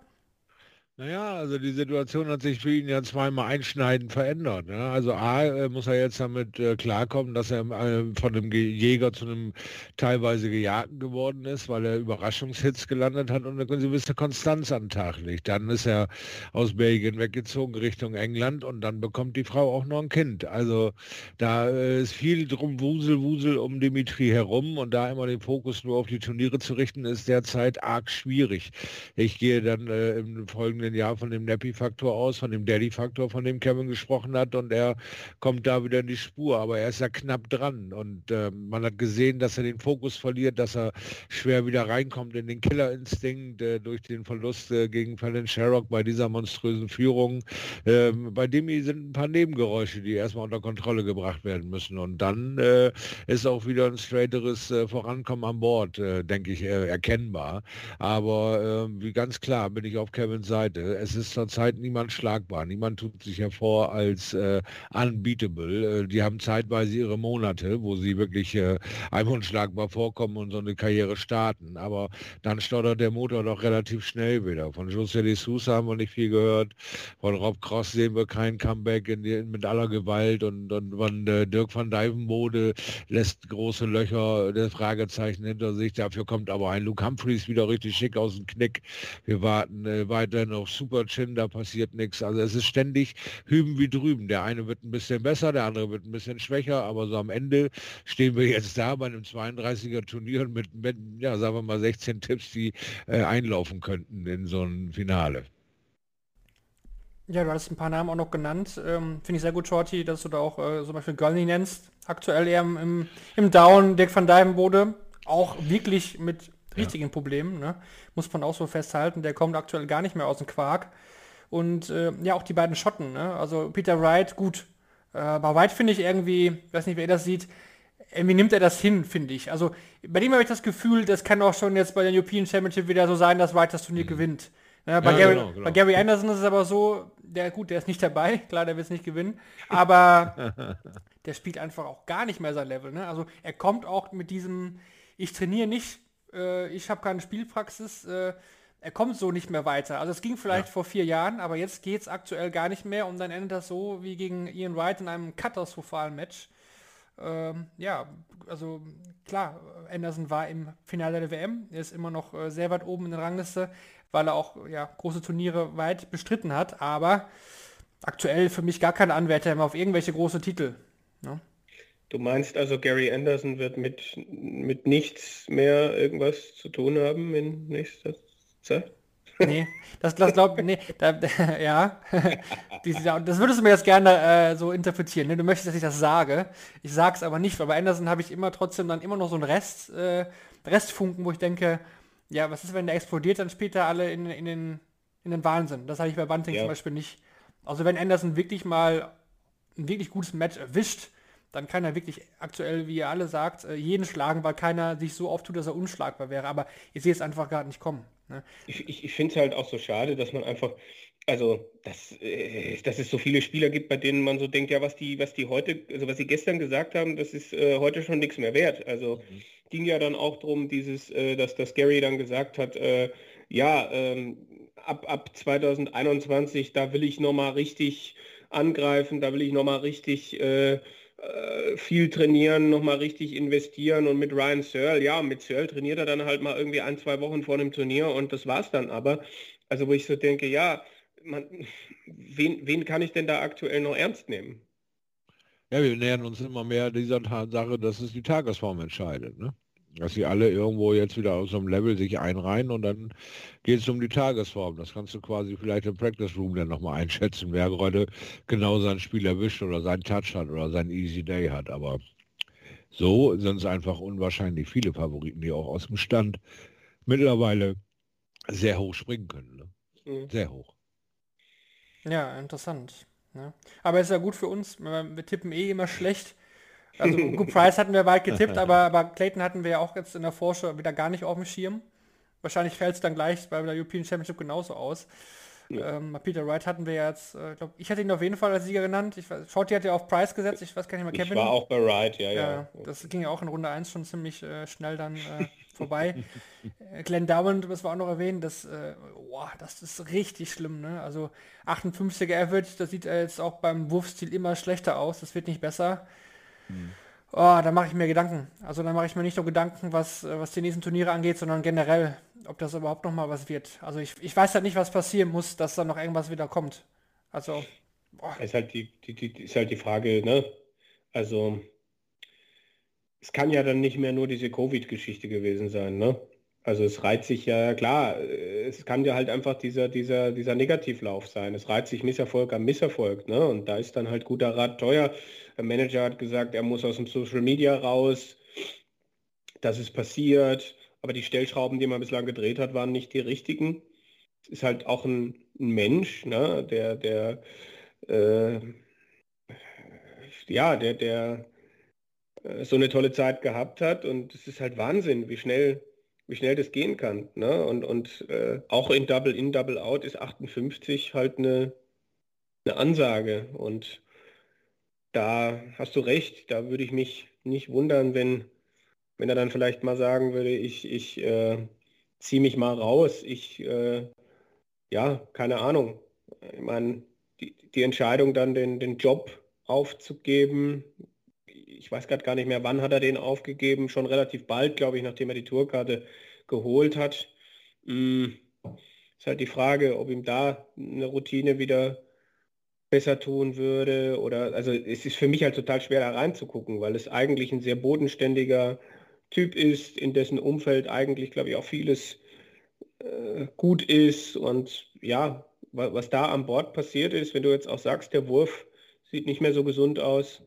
Naja, also die Situation hat sich für ihn ja zweimal einschneidend verändert. Ne? Also muss er jetzt damit klarkommen, dass er von einem Jäger zu einem teilweise Gejagten geworden ist, weil er Überraschungshits gelandet hat und eine gewisse Konstanz an den Tag legt. Dann ist er aus Belgien weggezogen Richtung England und dann bekommt die Frau auch noch ein Kind. Also da ist viel drum Wusel um Dimitri herum und da immer den Fokus nur auf die Turniere zu richten, ist derzeit arg schwierig. Ich gehe dann im folgenden Jahr von dem Nappy-Faktor aus, von dem Daddy-Faktor, von dem Kevin gesprochen hat und er kommt da wieder in die Spur, aber er ist ja knapp dran und man hat gesehen, dass er den Fokus verliert, dass er schwer wieder reinkommt in den Killerinstinkt durch den Verlust gegen Fallon Sherrock bei dieser monströsen Führung. Bei Demi sind ein paar Nebengeräusche, die erstmal unter Kontrolle gebracht werden müssen und dann ist auch wieder ein straighteres Vorankommen an Bord, denke ich, erkennbar, aber wie ganz klar bin ich auf Kevins Seite. Es ist zurzeit niemand schlagbar. Niemand tut sich hervor als unbeatable. Die haben zeitweise ihre Monate, wo sie wirklich einem unschlagbar vorkommen und so eine Karriere starten. Aber dann stottert der Motor doch relativ schnell wieder. Von José de Sousa haben wir nicht viel gehört. Von Rob Cross sehen wir kein Comeback mit aller Gewalt. Und von Dirk van Dijvenbode lässt große Löcher, das Fragezeichen hinter sich. Dafür kommt aber ein Luke Humphries wieder richtig schick aus dem Knick. Wir warten weiterhin auf Super Chin, da passiert nichts. Also es ist ständig hüben wie drüben. Der eine wird ein bisschen besser, der andere wird ein bisschen schwächer, aber so am Ende stehen wir jetzt da bei einem 32er Turnier mit ja, sagen wir mal 16 Tipps, die einlaufen könnten in so ein Finale. Ja, du hast ein paar Namen auch noch genannt. Finde ich sehr gut, Shorty, dass du da auch zum Beispiel Gölny nennst. Aktuell eher im Down, Dirk van Dijvenbode, auch wirklich mit richtigen Problemen, ne? Muss man auch so festhalten. Der kommt aktuell gar nicht mehr aus dem Quark. Und ja, auch die beiden Schotten, ne? Also Peter Wright, gut. Bei Wright finde ich irgendwie, weiß nicht, wer das sieht, irgendwie nimmt er das hin, finde ich. Also bei dem habe ich das Gefühl, das kann auch schon jetzt bei der European Championship wieder so sein, dass Wright das Turnier gewinnt. Ja, bei, Ja, Gary, genau. bei Gary Anderson ist es aber so, der ist nicht dabei, klar, der wird es nicht gewinnen, aber der spielt einfach auch gar nicht mehr sein Level. Ne? Also er kommt auch mit diesem, ich trainiere nicht, ich habe keine Spielpraxis, er kommt so nicht mehr weiter. Also es ging vielleicht vor 4 Jahren, aber jetzt geht es aktuell gar nicht mehr und dann endet das so wie gegen Ian Wright in einem katastrophalen Match. Ja, also klar, Anderson war im Finale der WM, er ist immer noch sehr weit oben in der Rangliste, weil er auch ja, große Turniere weit bestritten hat, aber aktuell für mich gar keine Anwärter mehr auf irgendwelche große Titel. Ne? Du meinst also, Gary Anderson wird mit nichts mehr irgendwas zu tun haben in nächster Zeit? Nee, das glaubt, nee, ja, das würdest du mir jetzt gerne so interpretieren, ne? Du möchtest, dass ich das sage. Ich sag's aber nicht, weil bei Anderson habe ich immer trotzdem dann immer noch so einen Restfunken, wo ich denke, ja, was ist, wenn der explodiert, dann spielt er alle in den Wahnsinn. Das habe ich bei Bunting Ja. zum Beispiel nicht. Also wenn Anderson wirklich mal ein wirklich gutes Match erwischt, dann kann er wirklich aktuell, wie ihr alle sagt, jeden schlagen, weil keiner sich so auftut, dass er unschlagbar wäre. Aber ich sehe es einfach gerade nicht kommen. Ne? Ich finde es halt auch so schade, dass man einfach, also dass es so viele Spieler gibt, bei denen man so denkt, ja, was die heute, also was sie gestern gesagt haben, das ist heute schon nichts mehr wert. Also ging ja dann auch darum, dass Gary dann gesagt hat, ja, ab 2021, da will ich nochmal richtig angreifen, da will ich nochmal richtig viel trainieren, nochmal richtig investieren und mit Ryan Searle, ja, mit Searle trainiert er dann halt mal irgendwie 1, 2 Wochen vor dem Turnier und das war's dann aber. Also wo ich so denke, ja, wen kann ich denn da aktuell noch ernst nehmen? Ja, wir nähern uns immer mehr dieser Tatsache, dass es die Tagesform entscheidet, ne? Dass sie alle irgendwo jetzt wieder aus so einem Level sich einreihen und dann geht es um die Tagesform. Das kannst du quasi vielleicht im Practice Room dann nochmal einschätzen, wer heute genau sein Spiel erwischt oder seinen Touch hat oder seinen Easy Day hat. Aber so sind es einfach unwahrscheinlich viele Favoriten, die auch aus dem Stand mittlerweile sehr hoch springen können. Ne? Mhm. Sehr hoch. Ja, interessant. Ne? Aber ist ja gut für uns, wir tippen eh immer schlecht. Also gut, Price hatten wir weit getippt, aber Clayton hatten wir ja auch jetzt in der Vorschau wieder gar nicht auf dem Schirm. Wahrscheinlich fällt es dann gleich bei der European Championship genauso aus. Ja. Peter Wright hatten wir ja jetzt, ich hatte ihn auf jeden Fall als Sieger genannt. Shorty hat ja auf Price gesetzt, ich weiß gar nicht mehr, Ich Kevin. war auch bei Wright, ja. Ja, das ging ja auch in Runde 1 schon ziemlich schnell dann vorbei. Glenn Dowland müssen wir auch noch erwähnen, das ist richtig schlimm, ne? Also 58er Average, das sieht jetzt auch beim Wurfstil immer schlechter aus, das wird nicht besser. Oh, da mache ich mir Gedanken. Also da mache ich mir nicht nur Gedanken, was die nächsten Turniere angeht, sondern generell, ob das überhaupt noch mal was wird. Also ich weiß halt nicht, was passieren muss, dass da noch irgendwas wieder kommt. Also, Ist halt ist halt die Frage, ne? Also es kann ja dann nicht mehr nur diese Covid-Geschichte gewesen sein, ne? Also es reiht sich ja, klar, es kann ja halt einfach dieser Negativlauf sein. Es reiht sich Misserfolg am Misserfolg, ne? Und da ist dann halt guter Rat teuer. Der Manager hat gesagt, er muss aus dem Social Media raus. Das ist passiert, aber die Stellschrauben, die man bislang gedreht hat, waren nicht die richtigen. Es ist halt auch ein Mensch, ne? Äh, der so eine tolle Zeit gehabt hat und es ist halt Wahnsinn, wie schnell das gehen kann. Ne? Und auch in In, Double Out ist 58 halt eine Ansage und da hast du recht, da würde ich mich nicht wundern, wenn er dann vielleicht mal sagen würde, ich ziehe mich mal raus, ja, keine Ahnung. Ich meine, die Entscheidung dann den Job aufzugeben, ich weiß gerade gar nicht mehr, wann hat er den aufgegeben, schon relativ bald, glaube ich, nachdem er die Tourkarte geholt hat. Ist halt die Frage, ob ihm da eine Routine wieder besser tun würde oder, also es ist für mich halt total schwer da reinzugucken, weil es eigentlich ein sehr bodenständiger Typ ist, in dessen Umfeld eigentlich, glaube ich, auch vieles gut ist und ja, was da an Bord passiert ist, wenn du jetzt auch sagst, der Wurf sieht nicht mehr so gesund aus,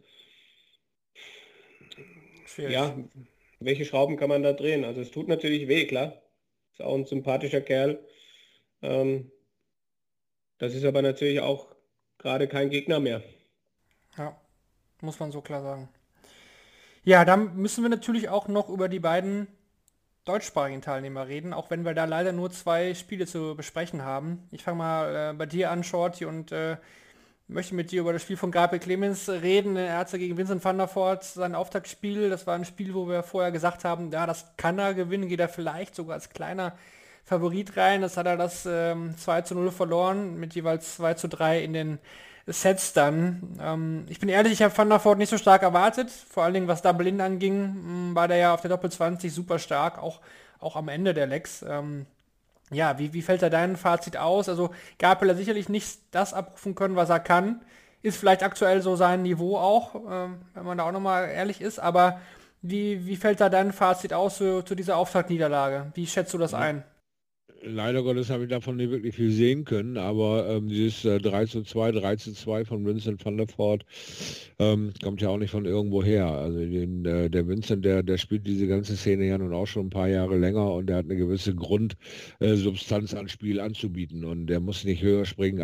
schwierig. ja, welche Schrauben kann man da drehen? Also es tut natürlich weh, klar. Ist auch ein sympathischer Kerl. Ähm, Das ist aber natürlich auch gerade kein Gegner mehr. Ja, muss man so klar sagen. Ja, dann müssen wir natürlich auch noch über die beiden deutschsprachigen Teilnehmer reden, auch wenn wir da leider nur 2 Spiele zu besprechen haben. Ich fange mal bei dir an, Shorty, und möchte mit dir über das Spiel von Gabriel Clemens reden. Er hatte gegen Vincent van der Voort sein Auftaktspiel. Das war ein Spiel, wo wir vorher gesagt haben, ja, das kann er gewinnen, geht er vielleicht sogar als kleiner Favorit rein. Das hat er das 2:0 verloren, mit jeweils 2:3 in den Sets dann. Ich bin ehrlich, ich habe Van der Voort nicht so stark erwartet. Vor allen Dingen, was Double-In anging, war der ja auf der Doppel-20 super stark, auch am Ende der Legs. Ja, wie fällt da dein Fazit aus? Also Gabriel hat sicherlich nicht das abrufen können, was er kann. Ist vielleicht aktuell so sein Niveau auch, wenn man da auch nochmal ehrlich ist. Aber wie fällt da dein Fazit aus zu dieser Auftaktniederlage? Wie schätzt du das ein? Leider Gottes habe ich davon nicht wirklich viel sehen können, aber dieses 3:2, 3:2 von Vincent van der Voort kommt ja auch nicht von irgendwo her. Also der Vincent, der spielt diese ganze Szene ja nun auch schon ein paar Jahre länger und der hat eine gewisse Grundsubstanz an Spiel anzubieten und der muss nicht höher springen,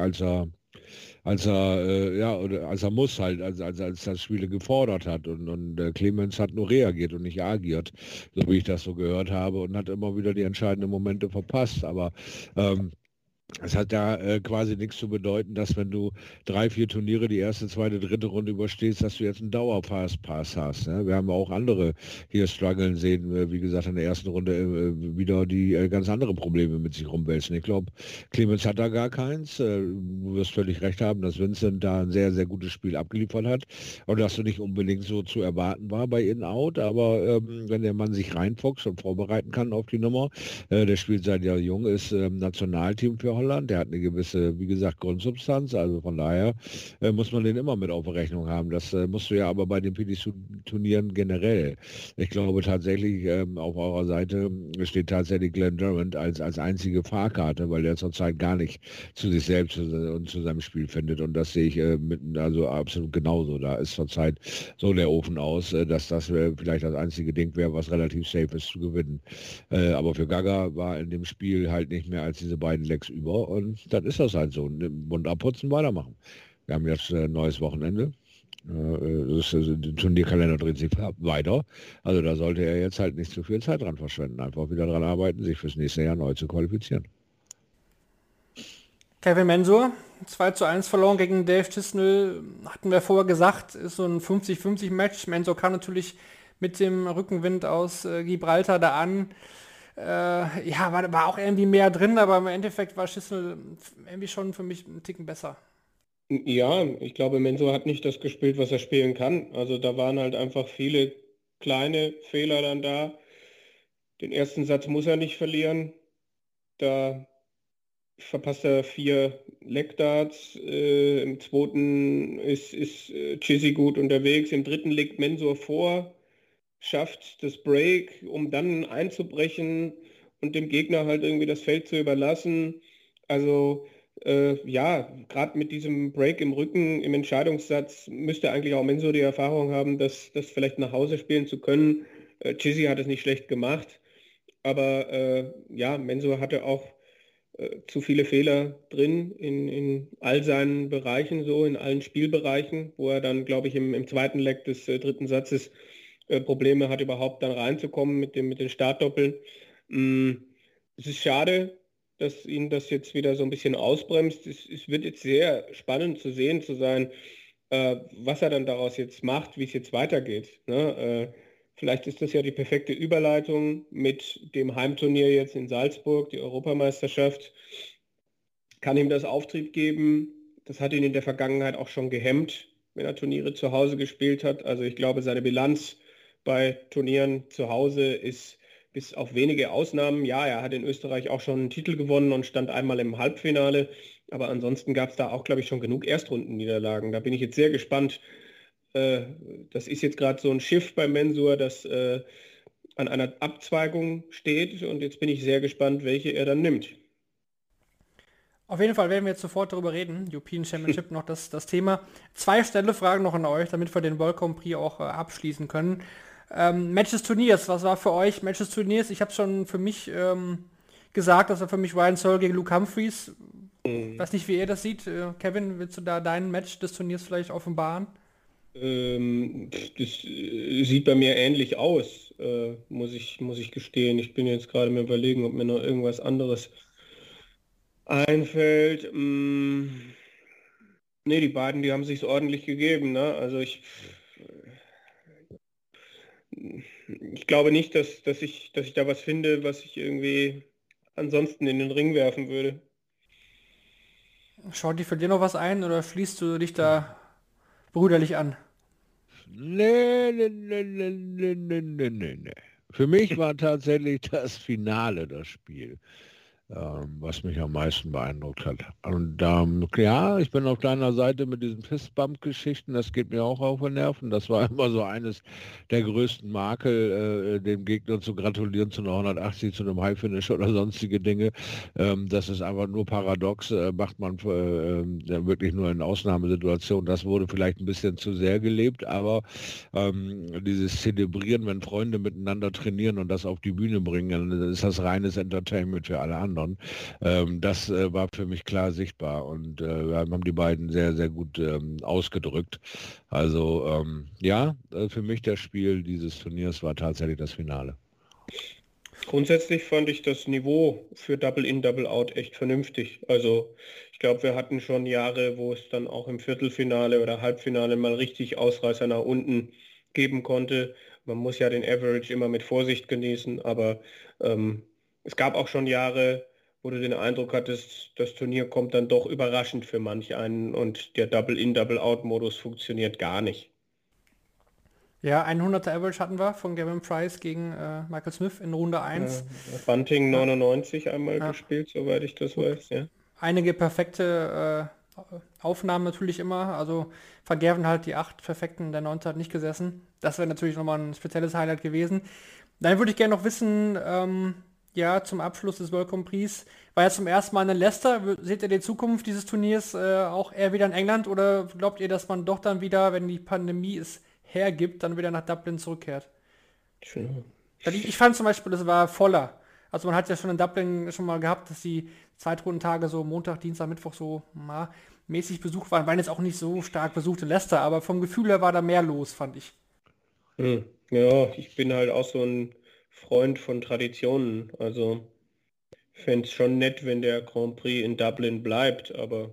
als er muss halt, als das Spiele gefordert hat. Und Clemens hat nur reagiert und nicht agiert, so wie ich das so gehört habe, und hat immer wieder die entscheidenden Momente verpasst. Aber es hat ja quasi nichts zu bedeuten, dass wenn du 3, 4 Turniere die erste, zweite, dritte Runde überstehst, dass du jetzt einen Dauerpass hast. Ne? Wir haben auch andere hier strugglen sehen, wie gesagt, in der ersten Runde wieder die ganz andere Probleme mit sich rumwälzen. Ich glaube, Clemens hat da gar keins. Du wirst völlig recht haben, dass Vincent da ein sehr, sehr gutes Spiel abgeliefert hat und dass du nicht unbedingt so zu erwarten war bei In-Out. Aber wenn der Mann sich reinfuchst und vorbereiten kann auf die Nummer, der spielt seit Jahr jung, ist Nationalteam für Holland, der hat eine gewisse, wie gesagt, Grundsubstanz, also von daher muss man den immer mit auf Rechnung haben. Das musst du ja aber bei den PDC-Turnieren generell. Ich glaube tatsächlich, auf eurer Seite steht tatsächlich Glenn Durant als einzige Fahrkarte, weil der zurzeit gar nicht zu sich selbst und zu seinem Spiel findet, und das sehe ich also absolut genauso. Da ist zurzeit so der Ofen aus, dass das vielleicht das einzige Ding wäre, was relativ safe ist zu gewinnen. Aber für Gaga war in dem Spiel halt nicht mehr als diese beiden Legs über, und dann ist das halt so. Mund abputzen, weitermachen. Wir haben jetzt ein neues Wochenende. Der Turnierkalender dreht sich weiter. Also da sollte er jetzt halt nicht zu viel Zeit dran verschwenden. Einfach wieder dran arbeiten, sich fürs nächste Jahr neu zu qualifizieren. Kevin Mensur, 2:1 verloren gegen Dave Chisnell, hatten wir vorher gesagt, ist so ein 50-50 Match. Mensur kam natürlich mit dem Rückenwind aus Gibraltar da an. War auch irgendwie mehr drin, aber im Endeffekt war Chisnell irgendwie schon für mich einen Ticken besser. Ja, ich glaube, Mensur hat nicht das gespielt, was er spielen kann. Also da waren halt einfach viele kleine Fehler dann da. Den ersten Satz muss er nicht verlieren. Da verpasst er 4 Leckdarts. Im zweiten ist Chizzy gut unterwegs. Im dritten liegt Mensur vor, schafft das Break, um dann einzubrechen und dem Gegner halt irgendwie das Feld zu überlassen. Also gerade mit diesem Break im Rücken, im Entscheidungssatz, müsste eigentlich auch Mensur die Erfahrung haben, das vielleicht nach Hause spielen zu können. Chizzy hat es nicht schlecht gemacht, aber Mensur hatte auch zu viele Fehler drin in all seinen Bereichen, so in allen Spielbereichen, wo er dann, glaube ich, im zweiten Leg des dritten Satzes Probleme hat, überhaupt dann reinzukommen mit den Startdoppeln. Es ist schade, dass ihn das jetzt wieder so ein bisschen ausbremst. Es wird jetzt sehr spannend zu sehen zu sein, was er dann daraus jetzt macht, wie es jetzt weitergeht. Ne? Vielleicht ist das ja die perfekte Überleitung mit dem Heimturnier jetzt in Salzburg, die Europameisterschaft. Kann ihm das Auftrieb geben? Das hat ihn in der Vergangenheit auch schon gehemmt, wenn er Turniere zu Hause gespielt hat. Also ich glaube, seine Bilanz bei Turnieren zu Hause ist bis auf wenige Ausnahmen. Ja, er hat in Österreich auch schon einen Titel gewonnen und stand einmal im Halbfinale. Aber ansonsten gab es da auch, glaube ich, schon genug Erstrundenniederlagen. Da bin ich jetzt sehr gespannt. Das ist jetzt gerade so ein Schiff bei Mensur, das an einer Abzweigung steht. Und jetzt bin ich sehr gespannt, welche er dann nimmt. Auf jeden Fall werden wir jetzt sofort darüber reden. European Championship noch das Thema. 2 schnelle Fragen noch an euch, damit wir den World Grand Prix auch abschließen können. Match des Turniers, was war für euch Match des Turniers? Ich habe schon für mich gesagt, das war für mich Ryan Searle gegen Luke Humphries. Weiß nicht, wie ihr das sieht. Kevin, willst du da dein Match des Turniers vielleicht offenbaren? Das sieht bei mir ähnlich aus, muss ich gestehen. Ich bin jetzt gerade mal überlegen, ob mir noch irgendwas anderes einfällt. Nee, die beiden, die haben sich's ordentlich gegeben, ne? Also ich glaube nicht, dass ich da was finde, was ich irgendwie ansonsten in den Ring werfen würde. Schaut dir für dir noch was ein oder schließt du dich da brüderlich an? Nee. Für mich war tatsächlich das Finale das Spiel, was mich am meisten beeindruckt hat. Und ja, ich bin auf deiner Seite mit diesen Fistbump-Geschichten, das geht mir auch auf den Nerven. Das war immer so eines der größten Makel, dem Gegner zu gratulieren zu einer 180, zu einem High-Finish oder sonstige Dinge. Das ist einfach nur paradox, macht man wirklich nur in Ausnahmesituationen. Das wurde vielleicht ein bisschen zu sehr gelebt, aber dieses Zelebrieren, wenn Freunde miteinander trainieren und das auf die Bühne bringen, dann ist das reines Entertainment für alle anderen. Das war für mich klar sichtbar und haben die beiden sehr, sehr gut ausgedrückt. Also ja, für mich das Spiel dieses Turniers war tatsächlich das Finale. Grundsätzlich fand ich das Niveau für Double In, Double Out echt vernünftig. Also ich glaube, wir hatten schon Jahre, wo es dann auch im Viertelfinale oder Halbfinale mal richtig Ausreißer nach unten geben konnte. Man muss ja den Average immer mit Vorsicht genießen, aber es gab auch schon Jahre, wo du den Eindruck hattest, das Turnier kommt dann doch überraschend für manch einen und der Double-In, Double-Out-Modus funktioniert gar nicht. Ja, 100er Average hatten wir von Gavin Price gegen Michael Smith in Runde 1. Bunting 99 einmal gespielt, soweit ich das weiß. Ja. Einige perfekte Aufnahmen natürlich immer. Also Van Gerwen halt die 8 perfekten, der 9. hat nicht gesessen. Das wäre natürlich nochmal ein spezielles Highlight gewesen. Dann würde ich gerne noch wissen, ja, zum Abschluss des World Grand Prix, war ja zum ersten Mal in Leicester. Seht ihr die Zukunft dieses Turniers auch eher wieder in England oder glaubt ihr, dass man doch dann wieder, wenn die Pandemie es hergibt, dann wieder nach Dublin zurückkehrt? Schön. Ich fand zum Beispiel, es war voller. Also man hat ja schon in Dublin schon mal gehabt, dass die Zweitrundentage so Montag, Dienstag, Mittwoch so mäßig besucht waren jetzt auch nicht so stark besucht in Leicester, aber vom Gefühl her war da mehr los, fand ich. Ja, ich bin halt auch so ein Freund von Traditionen. Also fände es schon nett, wenn der Grand Prix in Dublin bleibt, aber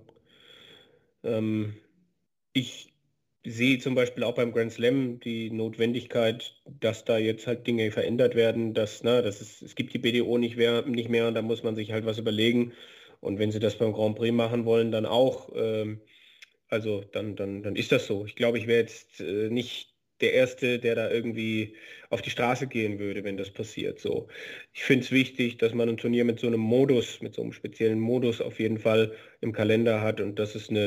ich sehe zum Beispiel auch beim Grand Slam die Notwendigkeit, dass da jetzt halt Dinge verändert werden, es gibt die BDO nicht mehr und da muss man sich halt was überlegen. Und wenn sie das beim Grand Prix machen wollen, dann auch, also dann ist das so. Ich glaube, ich wäre jetzt nicht der Erste, der da irgendwie auf die Straße gehen würde, wenn das passiert. So, ich finde es wichtig, dass man ein Turnier mit so einem Modus, mit so einem speziellen Modus auf jeden Fall im Kalender hat und das ist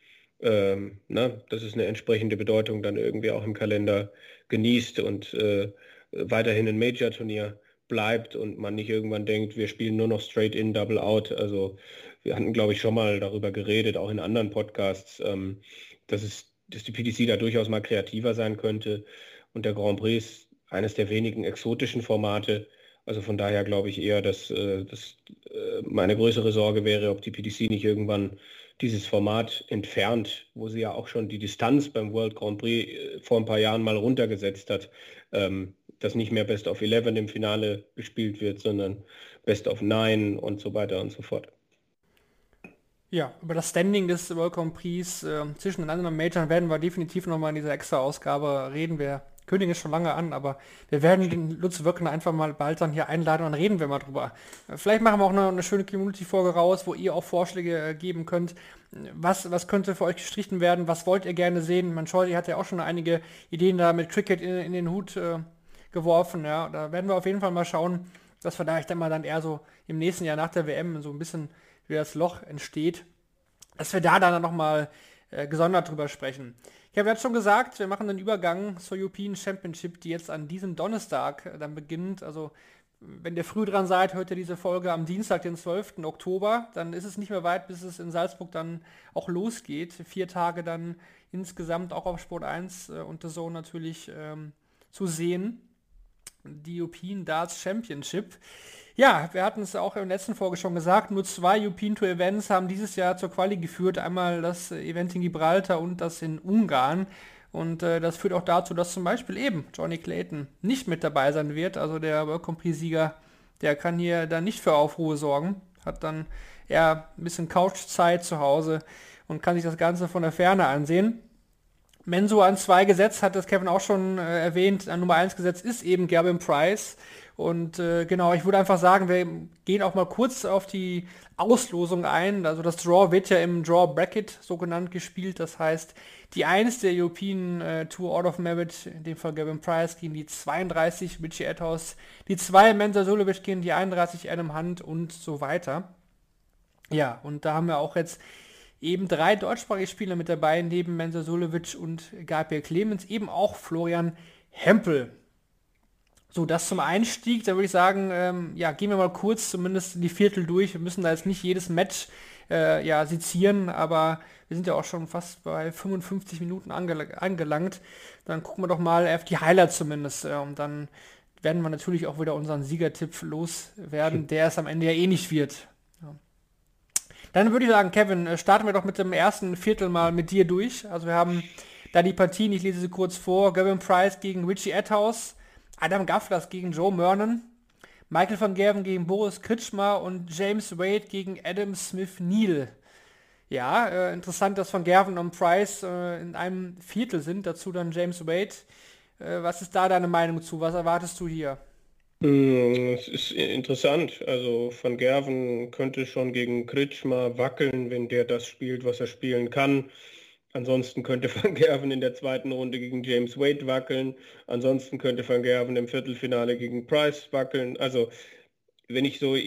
eine entsprechende Bedeutung dann irgendwie auch im Kalender genießt und weiterhin ein Major-Turnier bleibt und man nicht irgendwann denkt, wir spielen nur noch straight in, double out. Also wir hatten, glaube ich, schon mal darüber geredet, auch in anderen Podcasts, dass die PDC da durchaus mal kreativer sein könnte. Und der Grand Prix ist eines der wenigen exotischen Formate. Also von daher glaube ich eher, dass meine größere Sorge wäre, ob die PDC nicht irgendwann dieses Format entfernt, wo sie ja auch schon die Distanz beim World Grand Prix vor ein paar Jahren mal runtergesetzt hat, dass nicht mehr Best of 11 im Finale gespielt wird, sondern Best of 9 und so weiter und so fort. Ja, über das Standing des World Grand Prix zwischen den anderen Majors werden wir definitiv nochmal in dieser Extra-Ausgabe reden. Wir kündigen es schon lange an, aber wir werden den Lutz Wöckner einfach mal bald dann hier einladen und dann reden wir mal drüber. Vielleicht machen wir auch eine schöne Community-Folge raus, wo ihr auch Vorschläge geben könnt. Was könnte für euch gestrichen werden? Was wollt ihr gerne sehen? Manchordi hat ja auch schon einige Ideen da mit Cricket in den Hut geworfen. Ja, da werden wir auf jeden Fall mal schauen, dass wir da dann eher so im nächsten Jahr nach der WM so ein bisschen wie das Loch entsteht, dass wir da dann nochmal gesondert drüber sprechen. Ich habe jetzt schon gesagt, wir machen den Übergang zur European Championship, die jetzt an diesem Donnerstag dann beginnt. Also wenn ihr früh dran seid, hört ihr diese Folge am Dienstag, den 12. Oktober. Dann ist es nicht mehr weit, bis es in Salzburg dann auch losgeht. 4 Tage dann insgesamt auch auf Sport 1 und The Zone natürlich zu sehen. Die European Darts Championship. Ja, wir hatten es auch in der letzten Folge schon gesagt, nur 2 European Tour Events haben dieses Jahr zur Quali geführt. Einmal das Event in Gibraltar und das in Ungarn. Und das führt auch dazu, dass zum Beispiel eben Johnny Clayton nicht mit dabei sein wird. Also der World Grand Prix-Sieger, der kann hier dann nicht für Aufruhr sorgen. Hat dann eher ein bisschen Couchzeit zu Hause und kann sich das Ganze von der Ferne ansehen. Menso an 2 gesetzt, hat das Kevin auch schon erwähnt, an Nummer 1 gesetzt ist eben Gavin Price. Und genau, ich würde einfach sagen, wir gehen auch mal kurz auf die Auslosung ein. Also das Draw wird ja im Draw Bracket so genannt gespielt. Das heißt, die 1 der European Tour Order of Merit, in dem Fall Gavin Price, gegen die 32 Richie Etthaus, die 2 Mensa Suljovic gegen die 31 Adam Hunt und so weiter. Ja, und da haben wir auch jetzt eben 3 deutschsprachige Spieler mit dabei, neben Mensa Suljovic und Gabriel Clemens, eben auch Florian Hempel. So, das zum Einstieg, da würde ich sagen, ja, gehen wir mal kurz zumindest die Viertel durch. Wir müssen da jetzt nicht jedes Match ja, sezieren, aber wir sind ja auch schon fast bei 55 Minuten angelangt. Dann gucken wir doch mal auf die Highlights zumindest. Und dann werden wir natürlich auch wieder unseren Siegertipp loswerden, der es am Ende ja eh nicht wird. Ja. Dann würde ich sagen, Kevin, starten wir doch mit dem ersten Viertel mal mit dir durch. Also wir haben da die Partien, ich lese sie kurz vor, Gavin Price gegen Richie Etthaus, Adam Gavlas gegen Joe Mernon, Michael van Gerwen gegen Boris Kritschmer und James Wade gegen Adam Smith Neal. Ja, interessant, dass Van Gerwen und Price in einem Viertel sind, dazu dann James Wade. Was ist da deine Meinung zu? Was erwartest du hier? Es ist interessant. Also Van Gerwen könnte schon gegen Kritschmer wackeln, wenn der das spielt, was er spielen kann. Ansonsten könnte Van Gerwen in der zweiten Runde gegen James Wade wackeln. Ansonsten könnte Van Gerwen im Viertelfinale gegen Price wackeln. Also wenn ich so,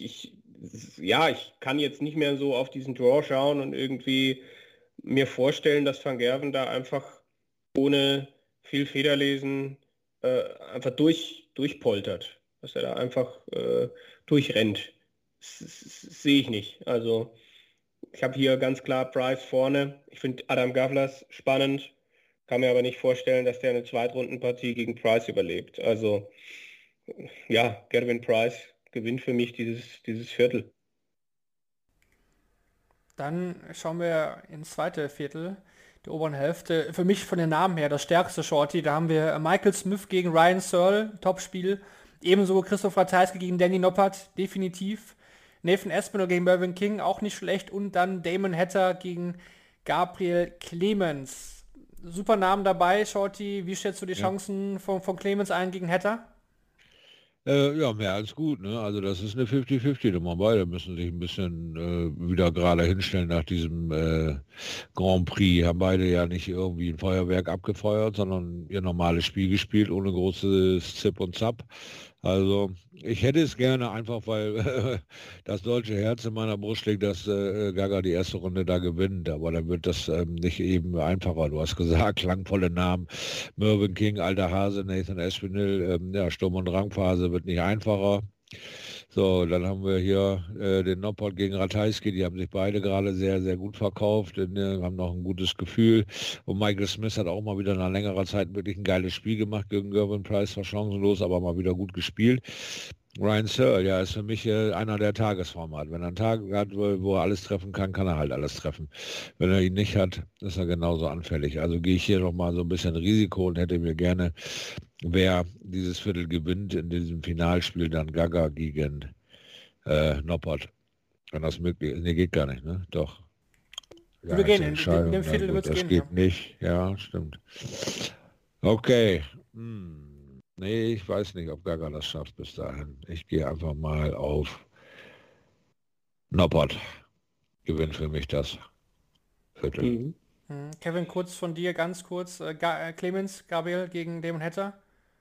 ja, ich kann jetzt nicht mehr so auf diesen Draw schauen und irgendwie mir vorstellen, dass Van Gerwen da einfach ohne viel Federlesen einfach durchpoltert. Dass er da einfach durchrennt. Das sehe ich nicht. Also ich habe hier ganz klar Price vorne. Ich finde Adam Gavlas spannend, kann mir aber nicht vorstellen, dass der eine Zweitrundenpartie gegen Price überlebt. Also ja, Gavin Price gewinnt für mich dieses Viertel. Dann schauen wir ins zweite Viertel, der oberen Hälfte. Für mich von den Namen her das stärkste Shorty. Da haben wir Michael Smith gegen Ryan Searle, Topspiel. Ebenso Christoph Ratajski gegen Danny Noppert, definitiv. Nathan Aspinall gegen Mervyn King, auch nicht schlecht. Und dann Damon Hatter gegen Gabriel Clemens. Super Namen dabei, Shorty. Wie schätzt du die Chancen von Clemens ein gegen Hatter? Ja, mehr als gut. Ne? Also das ist eine 50-50-Nummer. Beide müssen sich ein bisschen wieder gerade hinstellen nach diesem Grand Prix. Haben beide ja nicht irgendwie ein Feuerwerk abgefeuert, sondern ihr normales Spiel gespielt, ohne großes Zip und Zap. Also ich hätte es gerne einfach, weil das deutsche Herz in meiner Brust schlägt, dass Gaga die erste Runde da gewinnt. Aber dann wird das nicht eben einfacher. Du hast gesagt, klangvolle Namen. Mervyn King, alter Hase, Nathan Aspinall, ja, Sturm- und Drangphase wird nicht einfacher. So, dann haben wir hier den Noppert gegen Ratajski, die haben sich beide gerade sehr, sehr gut verkauft, haben noch ein gutes Gefühl. Und Michael Smith hat auch mal wieder nach längerer Zeit wirklich ein geiles Spiel gemacht gegen Gavin Price, war chancenlos, aber mal wieder gut gespielt. Ryan Searle, ja, ist für mich einer der Tagesform hat. Wenn er einen Tag hat, wo er alles treffen kann, kann er halt alles treffen. Wenn er ihn nicht hat, ist er genauso anfällig. Also gehe ich hier nochmal so ein bisschen Risiko und hätte mir gerne, wer dieses Viertel gewinnt, in diesem Finalspiel dann Gaga gegen Noppert. Wenn das möglich ist. Nee, geht gar nicht, ne? Doch. Ja, Würde gehen, in dem Viertel wird es das gehen. geht Ja. nicht, ja, stimmt. Okay. Nee, ich weiß nicht, ob Gaga das schafft bis dahin. Ich gehe einfach mal auf Noppert. Gewinnt für mich das Viertel. Kevin, kurz von dir, ganz kurz. Clemens, Gabriel gegen Damon Hatter.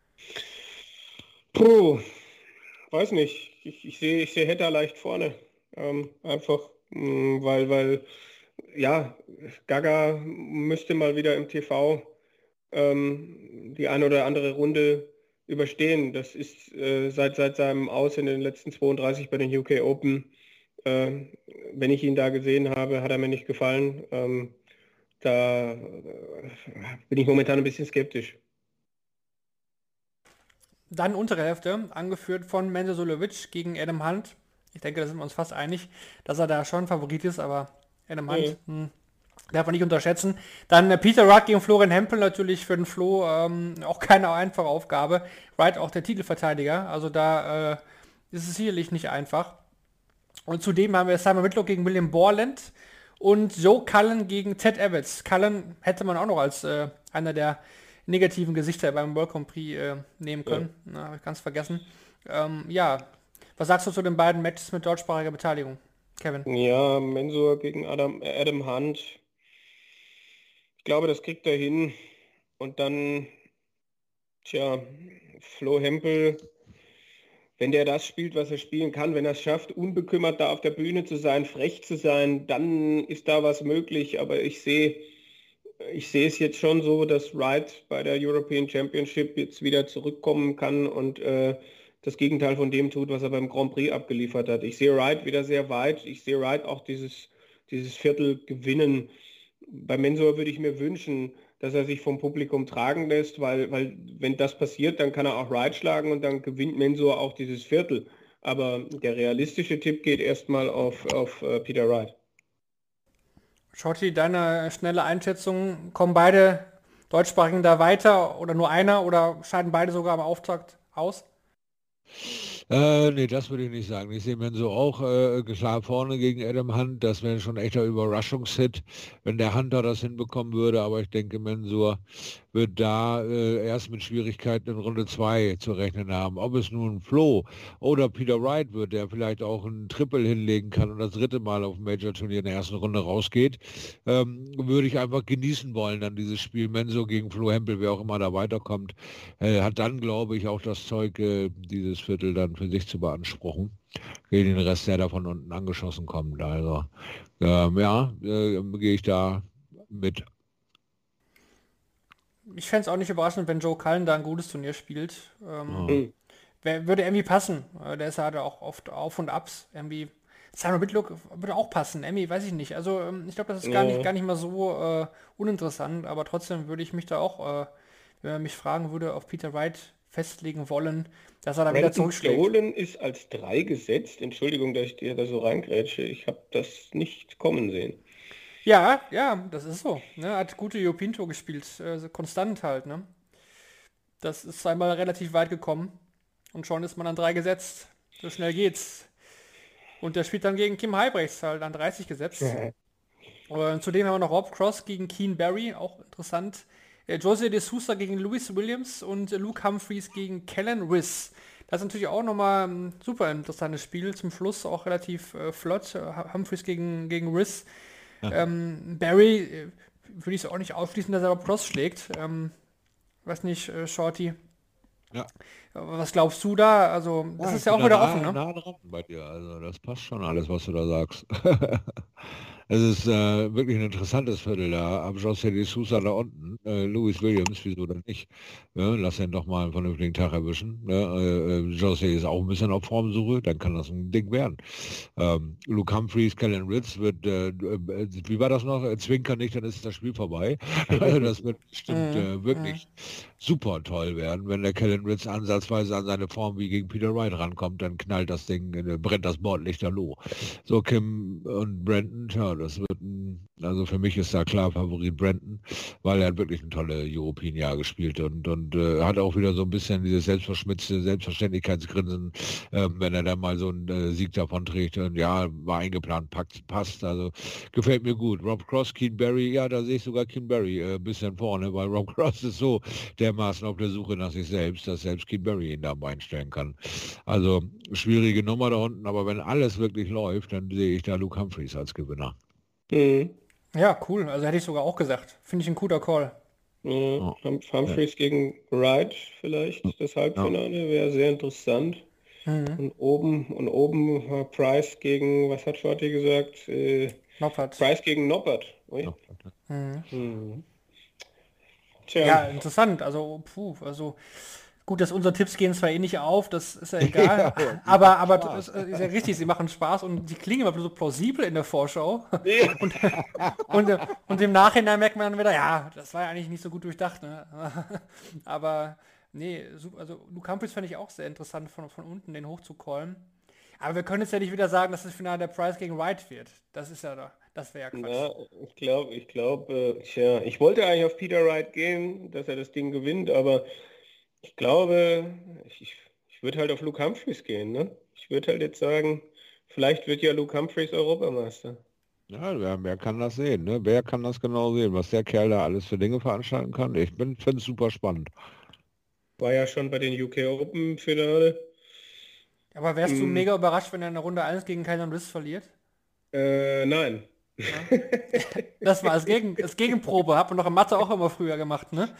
Puh, weiß nicht. Ich sehe Hatter leicht vorne. Einfach, weil ja, Gaga müsste mal wieder im TV die eine oder andere Runde überstehen. Das ist seit seinem Aus in den letzten 32 bei den UK Open. Wenn ich ihn da gesehen habe, hat er mir nicht gefallen. Da bin ich momentan ein bisschen skeptisch. Dann untere Hälfte, angeführt von Menzo Suljovic gegen Adam Hunt. Ich denke, da sind wir uns fast einig, dass er da schon Favorit ist, aber Adam Hunt darf man nicht unterschätzen. Dann Peter Wright gegen Florian Hempel, natürlich für den Flo auch keine einfache Aufgabe. Wright auch der Titelverteidiger, also da ist es sicherlich nicht einfach. Und zudem haben wir Simon Whitlock gegen William Borland und Joe Cullen gegen Ted Evans. Cullen hätte man auch noch als einer der negativen Gesichter beim World Grand Prix nehmen können. Ja. Habe ich ganz vergessen. Was sagst du zu den beiden Matches mit deutschsprachiger Beteiligung, Kevin? Ja, Mensur gegen Adam Hunt. Ich glaube, das kriegt er hin. Und dann, Flo Hempel, wenn der das spielt, was er spielen kann, wenn er es schafft, unbekümmert da auf der Bühne zu sein, frech zu sein, dann ist da was möglich. Aber ich sehe es jetzt schon so, dass Wright bei der European Championship jetzt wieder zurückkommen kann und das Gegenteil von dem tut, was er beim Grand Prix abgeliefert hat. Ich sehe Wright wieder sehr weit. Ich sehe Wright auch dieses Viertel gewinnen. Bei Mensur würde ich mir wünschen, dass er sich vom Publikum tragen lässt, weil wenn das passiert, dann kann er auch Wright schlagen und dann gewinnt Mensur auch dieses Viertel. Aber der realistische Tipp geht erstmal auf Peter Wright. Schotti, deine schnelle Einschätzung, kommen beide Deutschsprachigen da weiter oder nur einer oder scheiden beide sogar am Auftakt aus? Nee, das würde ich nicht sagen. Ich sehe Mensur auch klar vorne gegen Adam Hunt. Das wäre schon ein echter Überraschungshit, wenn der Hunter das hinbekommen würde. Aber ich denke, Mensur wird da erst mit Schwierigkeiten in Runde 2 zu rechnen haben. Ob es nun Flo oder Peter Wright wird, der vielleicht auch ein Triple hinlegen kann und das dritte Mal auf dem Major-Turnier in der ersten Runde rausgeht, würde ich einfach genießen wollen, dann dieses Spiel Mensur gegen Flo Hempel, wer auch immer da weiterkommt, hat dann, glaube ich, auch das Zeug, dieses Viertel dann für sich zu beanspruchen, gegen den Rest, der da von unten angeschossen kommt. Also, gehe ich da mit. Ich fände es auch nicht überraschend, wenn Joe Cullen da ein gutes Turnier spielt. Würde irgendwie passen. Der ist halt auch oft Auf und Abs. Irgendwie Simon Whitlock würde auch passen. Irgendwie, weiß ich nicht. Also ich glaube, das ist gar nicht mal so uninteressant, aber trotzdem würde ich mich da auch, wenn man mich fragen würde, auf Peter Wright festlegen wollen, dass er da wieder zurückschlägt. Dolan ist als 3 gesetzt. Entschuldigung, dass ich dir da so reingrätsche. Ich habe das nicht kommen sehen. Ja, das ist so. Ne? Hat gute European Tour gespielt, konstant halt. Ne? Das ist einmal relativ weit gekommen und schon ist man an 3 gesetzt. So schnell geht's. Und der spielt dann gegen Kim Huybrechts halt an 30 gesetzt. Und zudem haben wir noch Rob Cross gegen Keen Barry, auch interessant. Jose de Sousa gegen Louis Williams und Luke Humphreys gegen Kellen Riss. Das ist natürlich auch nochmal ein super interessantes Spiel. Zum Schluss auch relativ flott. Humphreys gegen Riss. Ja. Barry würde ich es auch nicht ausschließen, dass er aber Cross schlägt. Weiß nicht, Shorty. Ja. Was glaubst du da? Also, das ist ja auch wieder offen, ne? Nah dran bei dir. Also, das passt schon alles, was du da sagst. Es ist wirklich ein interessantes Viertel da. Am Jose de Sousa da unten. Louis Williams, wieso denn nicht? Ja, lass ihn doch mal einen vernünftigen Tag erwischen. Jose ist auch ein bisschen auf Formsuche, dann kann das ein Ding werden. Luke Humphreys, Kellen Ritz wird, wie war das noch? Zwinker nicht, dann ist das Spiel vorbei. Das wird bestimmt wirklich super toll werden. Wenn der Kellen Ritz ansatzweise an seine Form wie gegen Peter Wright rankommt, dann knallt das Ding, brennt das Board lichterloh. So, Kim und Brandon, das wird also für mich ist da klar Favorit Brandon, weil er hat wirklich ein tolles European-Jahr gespielt und hat auch wieder so ein bisschen dieses selbstverschmitzte Selbstverständlichkeitsgrinsen, wenn er dann mal so einen Sieg davon trägt und war eingeplant, passt, also gefällt mir gut. Rob Cross, Keen Barry, da sehe ich sogar Keen Barry ein bisschen vorne, weil Rob Cross ist so dermaßen auf der Suche nach sich selbst, dass selbst Keen Barry ihn da einstellen kann. Also schwierige Nummer da unten, aber wenn alles wirklich läuft, dann sehe ich da Luke Humphreys als Gewinner. Ja, cool. Also hätte ich sogar auch gesagt. Finde ich ein guter Call. Humphreys gegen Wright vielleicht, das Halbfinale wäre sehr interessant. Und oben Price gegen, was hat Shorty gesagt? Noppert. Price gegen Noppert. Tja. Ja, interessant. Also, gut, dass unsere Tipps gehen zwar eh nicht auf, das ist ja egal, aber das ist ja richtig, sie machen Spaß und die klingen immer so plausibel in der Vorschau. und im Nachhinein merkt man dann wieder, das war ja eigentlich nicht so gut durchdacht. Ne? Aber Nee, also Luke Humphries fand ich auch sehr interessant, von unten den hochzucallen. Aber wir können jetzt ja nicht wieder sagen, dass das Finale der Price gegen Wright wird. Das ist ja da, das wäre ja Quatsch. Ja, tja, ich wollte eigentlich auf Peter Wright gehen, dass er das Ding gewinnt, aber ich glaube, ich würde halt auf Luke Humphries gehen, ne? Ich würde halt jetzt sagen, vielleicht wird ja Luke Humphries Europameister. Ja, wer kann das sehen, ne? Wer kann das genau sehen, was der Kerl da alles für Dinge veranstalten kann? Ich finde es super spannend. War ja schon bei den UK Open Finale. Aber wärst du mega überrascht, wenn er in der Runde 1 gegen Kylan Riss verliert? Nein. Ja. Das war als Gegenprobe. Hat man doch in Mathe auch immer früher gemacht, ne?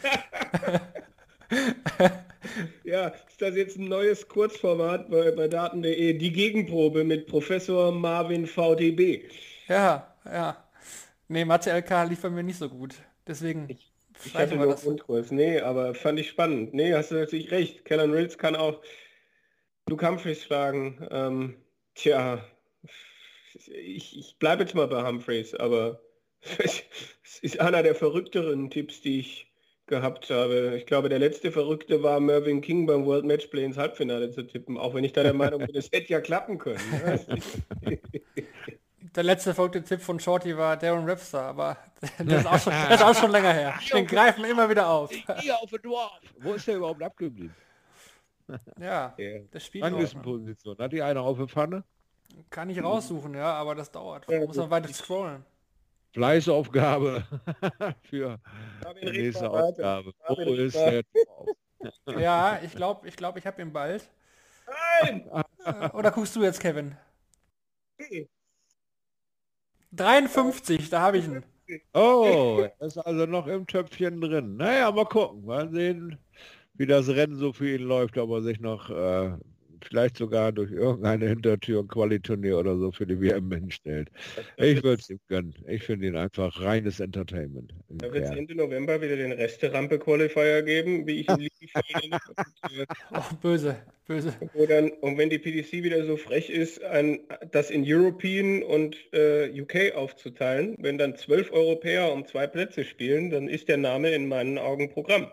Ja, ist das jetzt ein neues Kurzformat bei Daten.de? Die Gegenprobe mit Professor Marvin VTB. Ja. Nee, Mathe LK lief bei mir nicht so gut. Deswegen Ich hatte nur Grundkurs. Nee, aber fand ich spannend. Nee, hast du natürlich recht. Kylan Rills kann auch Luke Humphries schlagen. Tja, ich bleibe jetzt mal bei Humphries, aber es ist einer der verrückteren Tipps, die ich gehabt habe. Ich glaube, der letzte Verrückte war Mervyn King beim World Matchplay ins Halbfinale zu tippen, auch wenn ich da der Meinung bin, es hätte ja klappen können. Ne? Der letzte verrückte Tipp von Shorty war Darren Webster, aber der ist auch schon länger her. Den greifen wir immer wieder auf. Hier auf den Dwarf. Wo ist der überhaupt abgeblieben? Ja, das Spiel Position. Hat die eine auf der Pfanne? kann ich raussuchen, ja, aber das dauert. Da muss man weiter scrollen. Fleißaufgabe für die nächste Aufgabe. Wo ist der Dwarf? Ja, ich glaube, ich habe ihn bald. Nein! Oder guckst du jetzt, Kevin? 53, da habe ich ihn. Oh, er ist also noch im Töpfchen drin. Naja, mal gucken. Mal sehen, wie das Rennen so für ihn läuft, ob er sich noch vielleicht sogar durch irgendeine Hintertür Quali-Turnier oder so für die WM hinstellt. Ich würde es ihm gönnen. Ich finde ihn einfach reines Entertainment. Da wird es Ende November wieder den Reste-Rampe-Qualifier geben, wie ich ihn liebe. Oh, böse. Und wenn die PDC wieder so frech ist, das in European und UK aufzuteilen, wenn dann 12 Europäer um 2 Plätze spielen, dann ist der Name in meinen Augen Programm.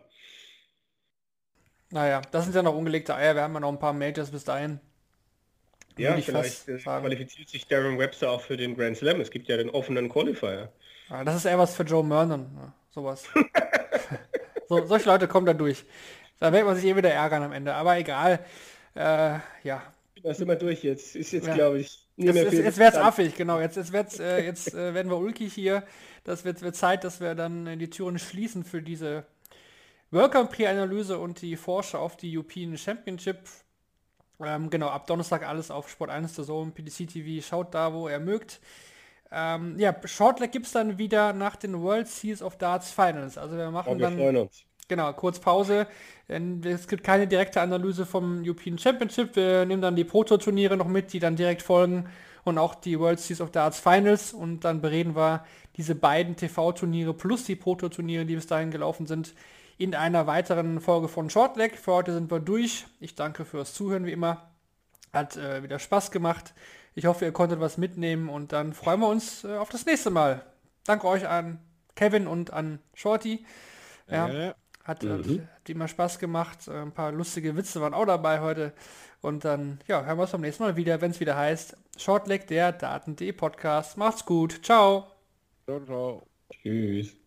Naja, das sind ja noch ungelegte Eier. Wir haben ja noch ein paar Majors bis dahin. Ja, vielleicht qualifiziert sich Darren Webster auch für den Grand Slam. Es gibt ja den offenen Qualifier. Ja, das ist eher was für Joe Mernon. Ja, sowas. Solche Leute kommen da durch. Da wird man sich wieder ärgern am Ende. Aber egal. Ja. Da sind wir durch jetzt. Ist jetzt, glaube ich, nicht mehr viel. Jetzt wird's affig, genau. Jetzt werden wir ulkig hier. Das wird Zeit, dass wir dann die Türen schließen für diese World Prix Analyse und die Vorschau auf die European Championship. Genau, ab Donnerstag alles auf Sport 1 der Zone, PDC TV, schaut da, wo ihr mögt. Shortleg gibt es dann wieder nach den World Series of Darts Finals. Also wir machen wir freuen uns. Genau, kurz Pause, denn es gibt keine direkte Analyse vom European Championship. Wir nehmen dann die Proto-Turniere noch mit, die dann direkt folgen und auch die World Series of Darts Finals und dann bereden wir diese beiden TV-Turniere plus die Proto-Turniere, die bis dahin gelaufen sind, in einer weiteren Folge von Shortleg. Für heute sind wir durch. Ich danke fürs Zuhören wie immer. Hat wieder Spaß gemacht. Ich hoffe, ihr konntet was mitnehmen und dann freuen wir uns auf das nächste Mal. Danke euch an Kevin und an Shorty. Ja, hat immer Spaß gemacht. Ein paar lustige Witze waren auch dabei heute. Und dann hören wir uns beim nächsten Mal wieder, wenn es wieder heißt Shortleg, der Daten.de Podcast. Macht's gut. Ciao. Ciao. Tschüss.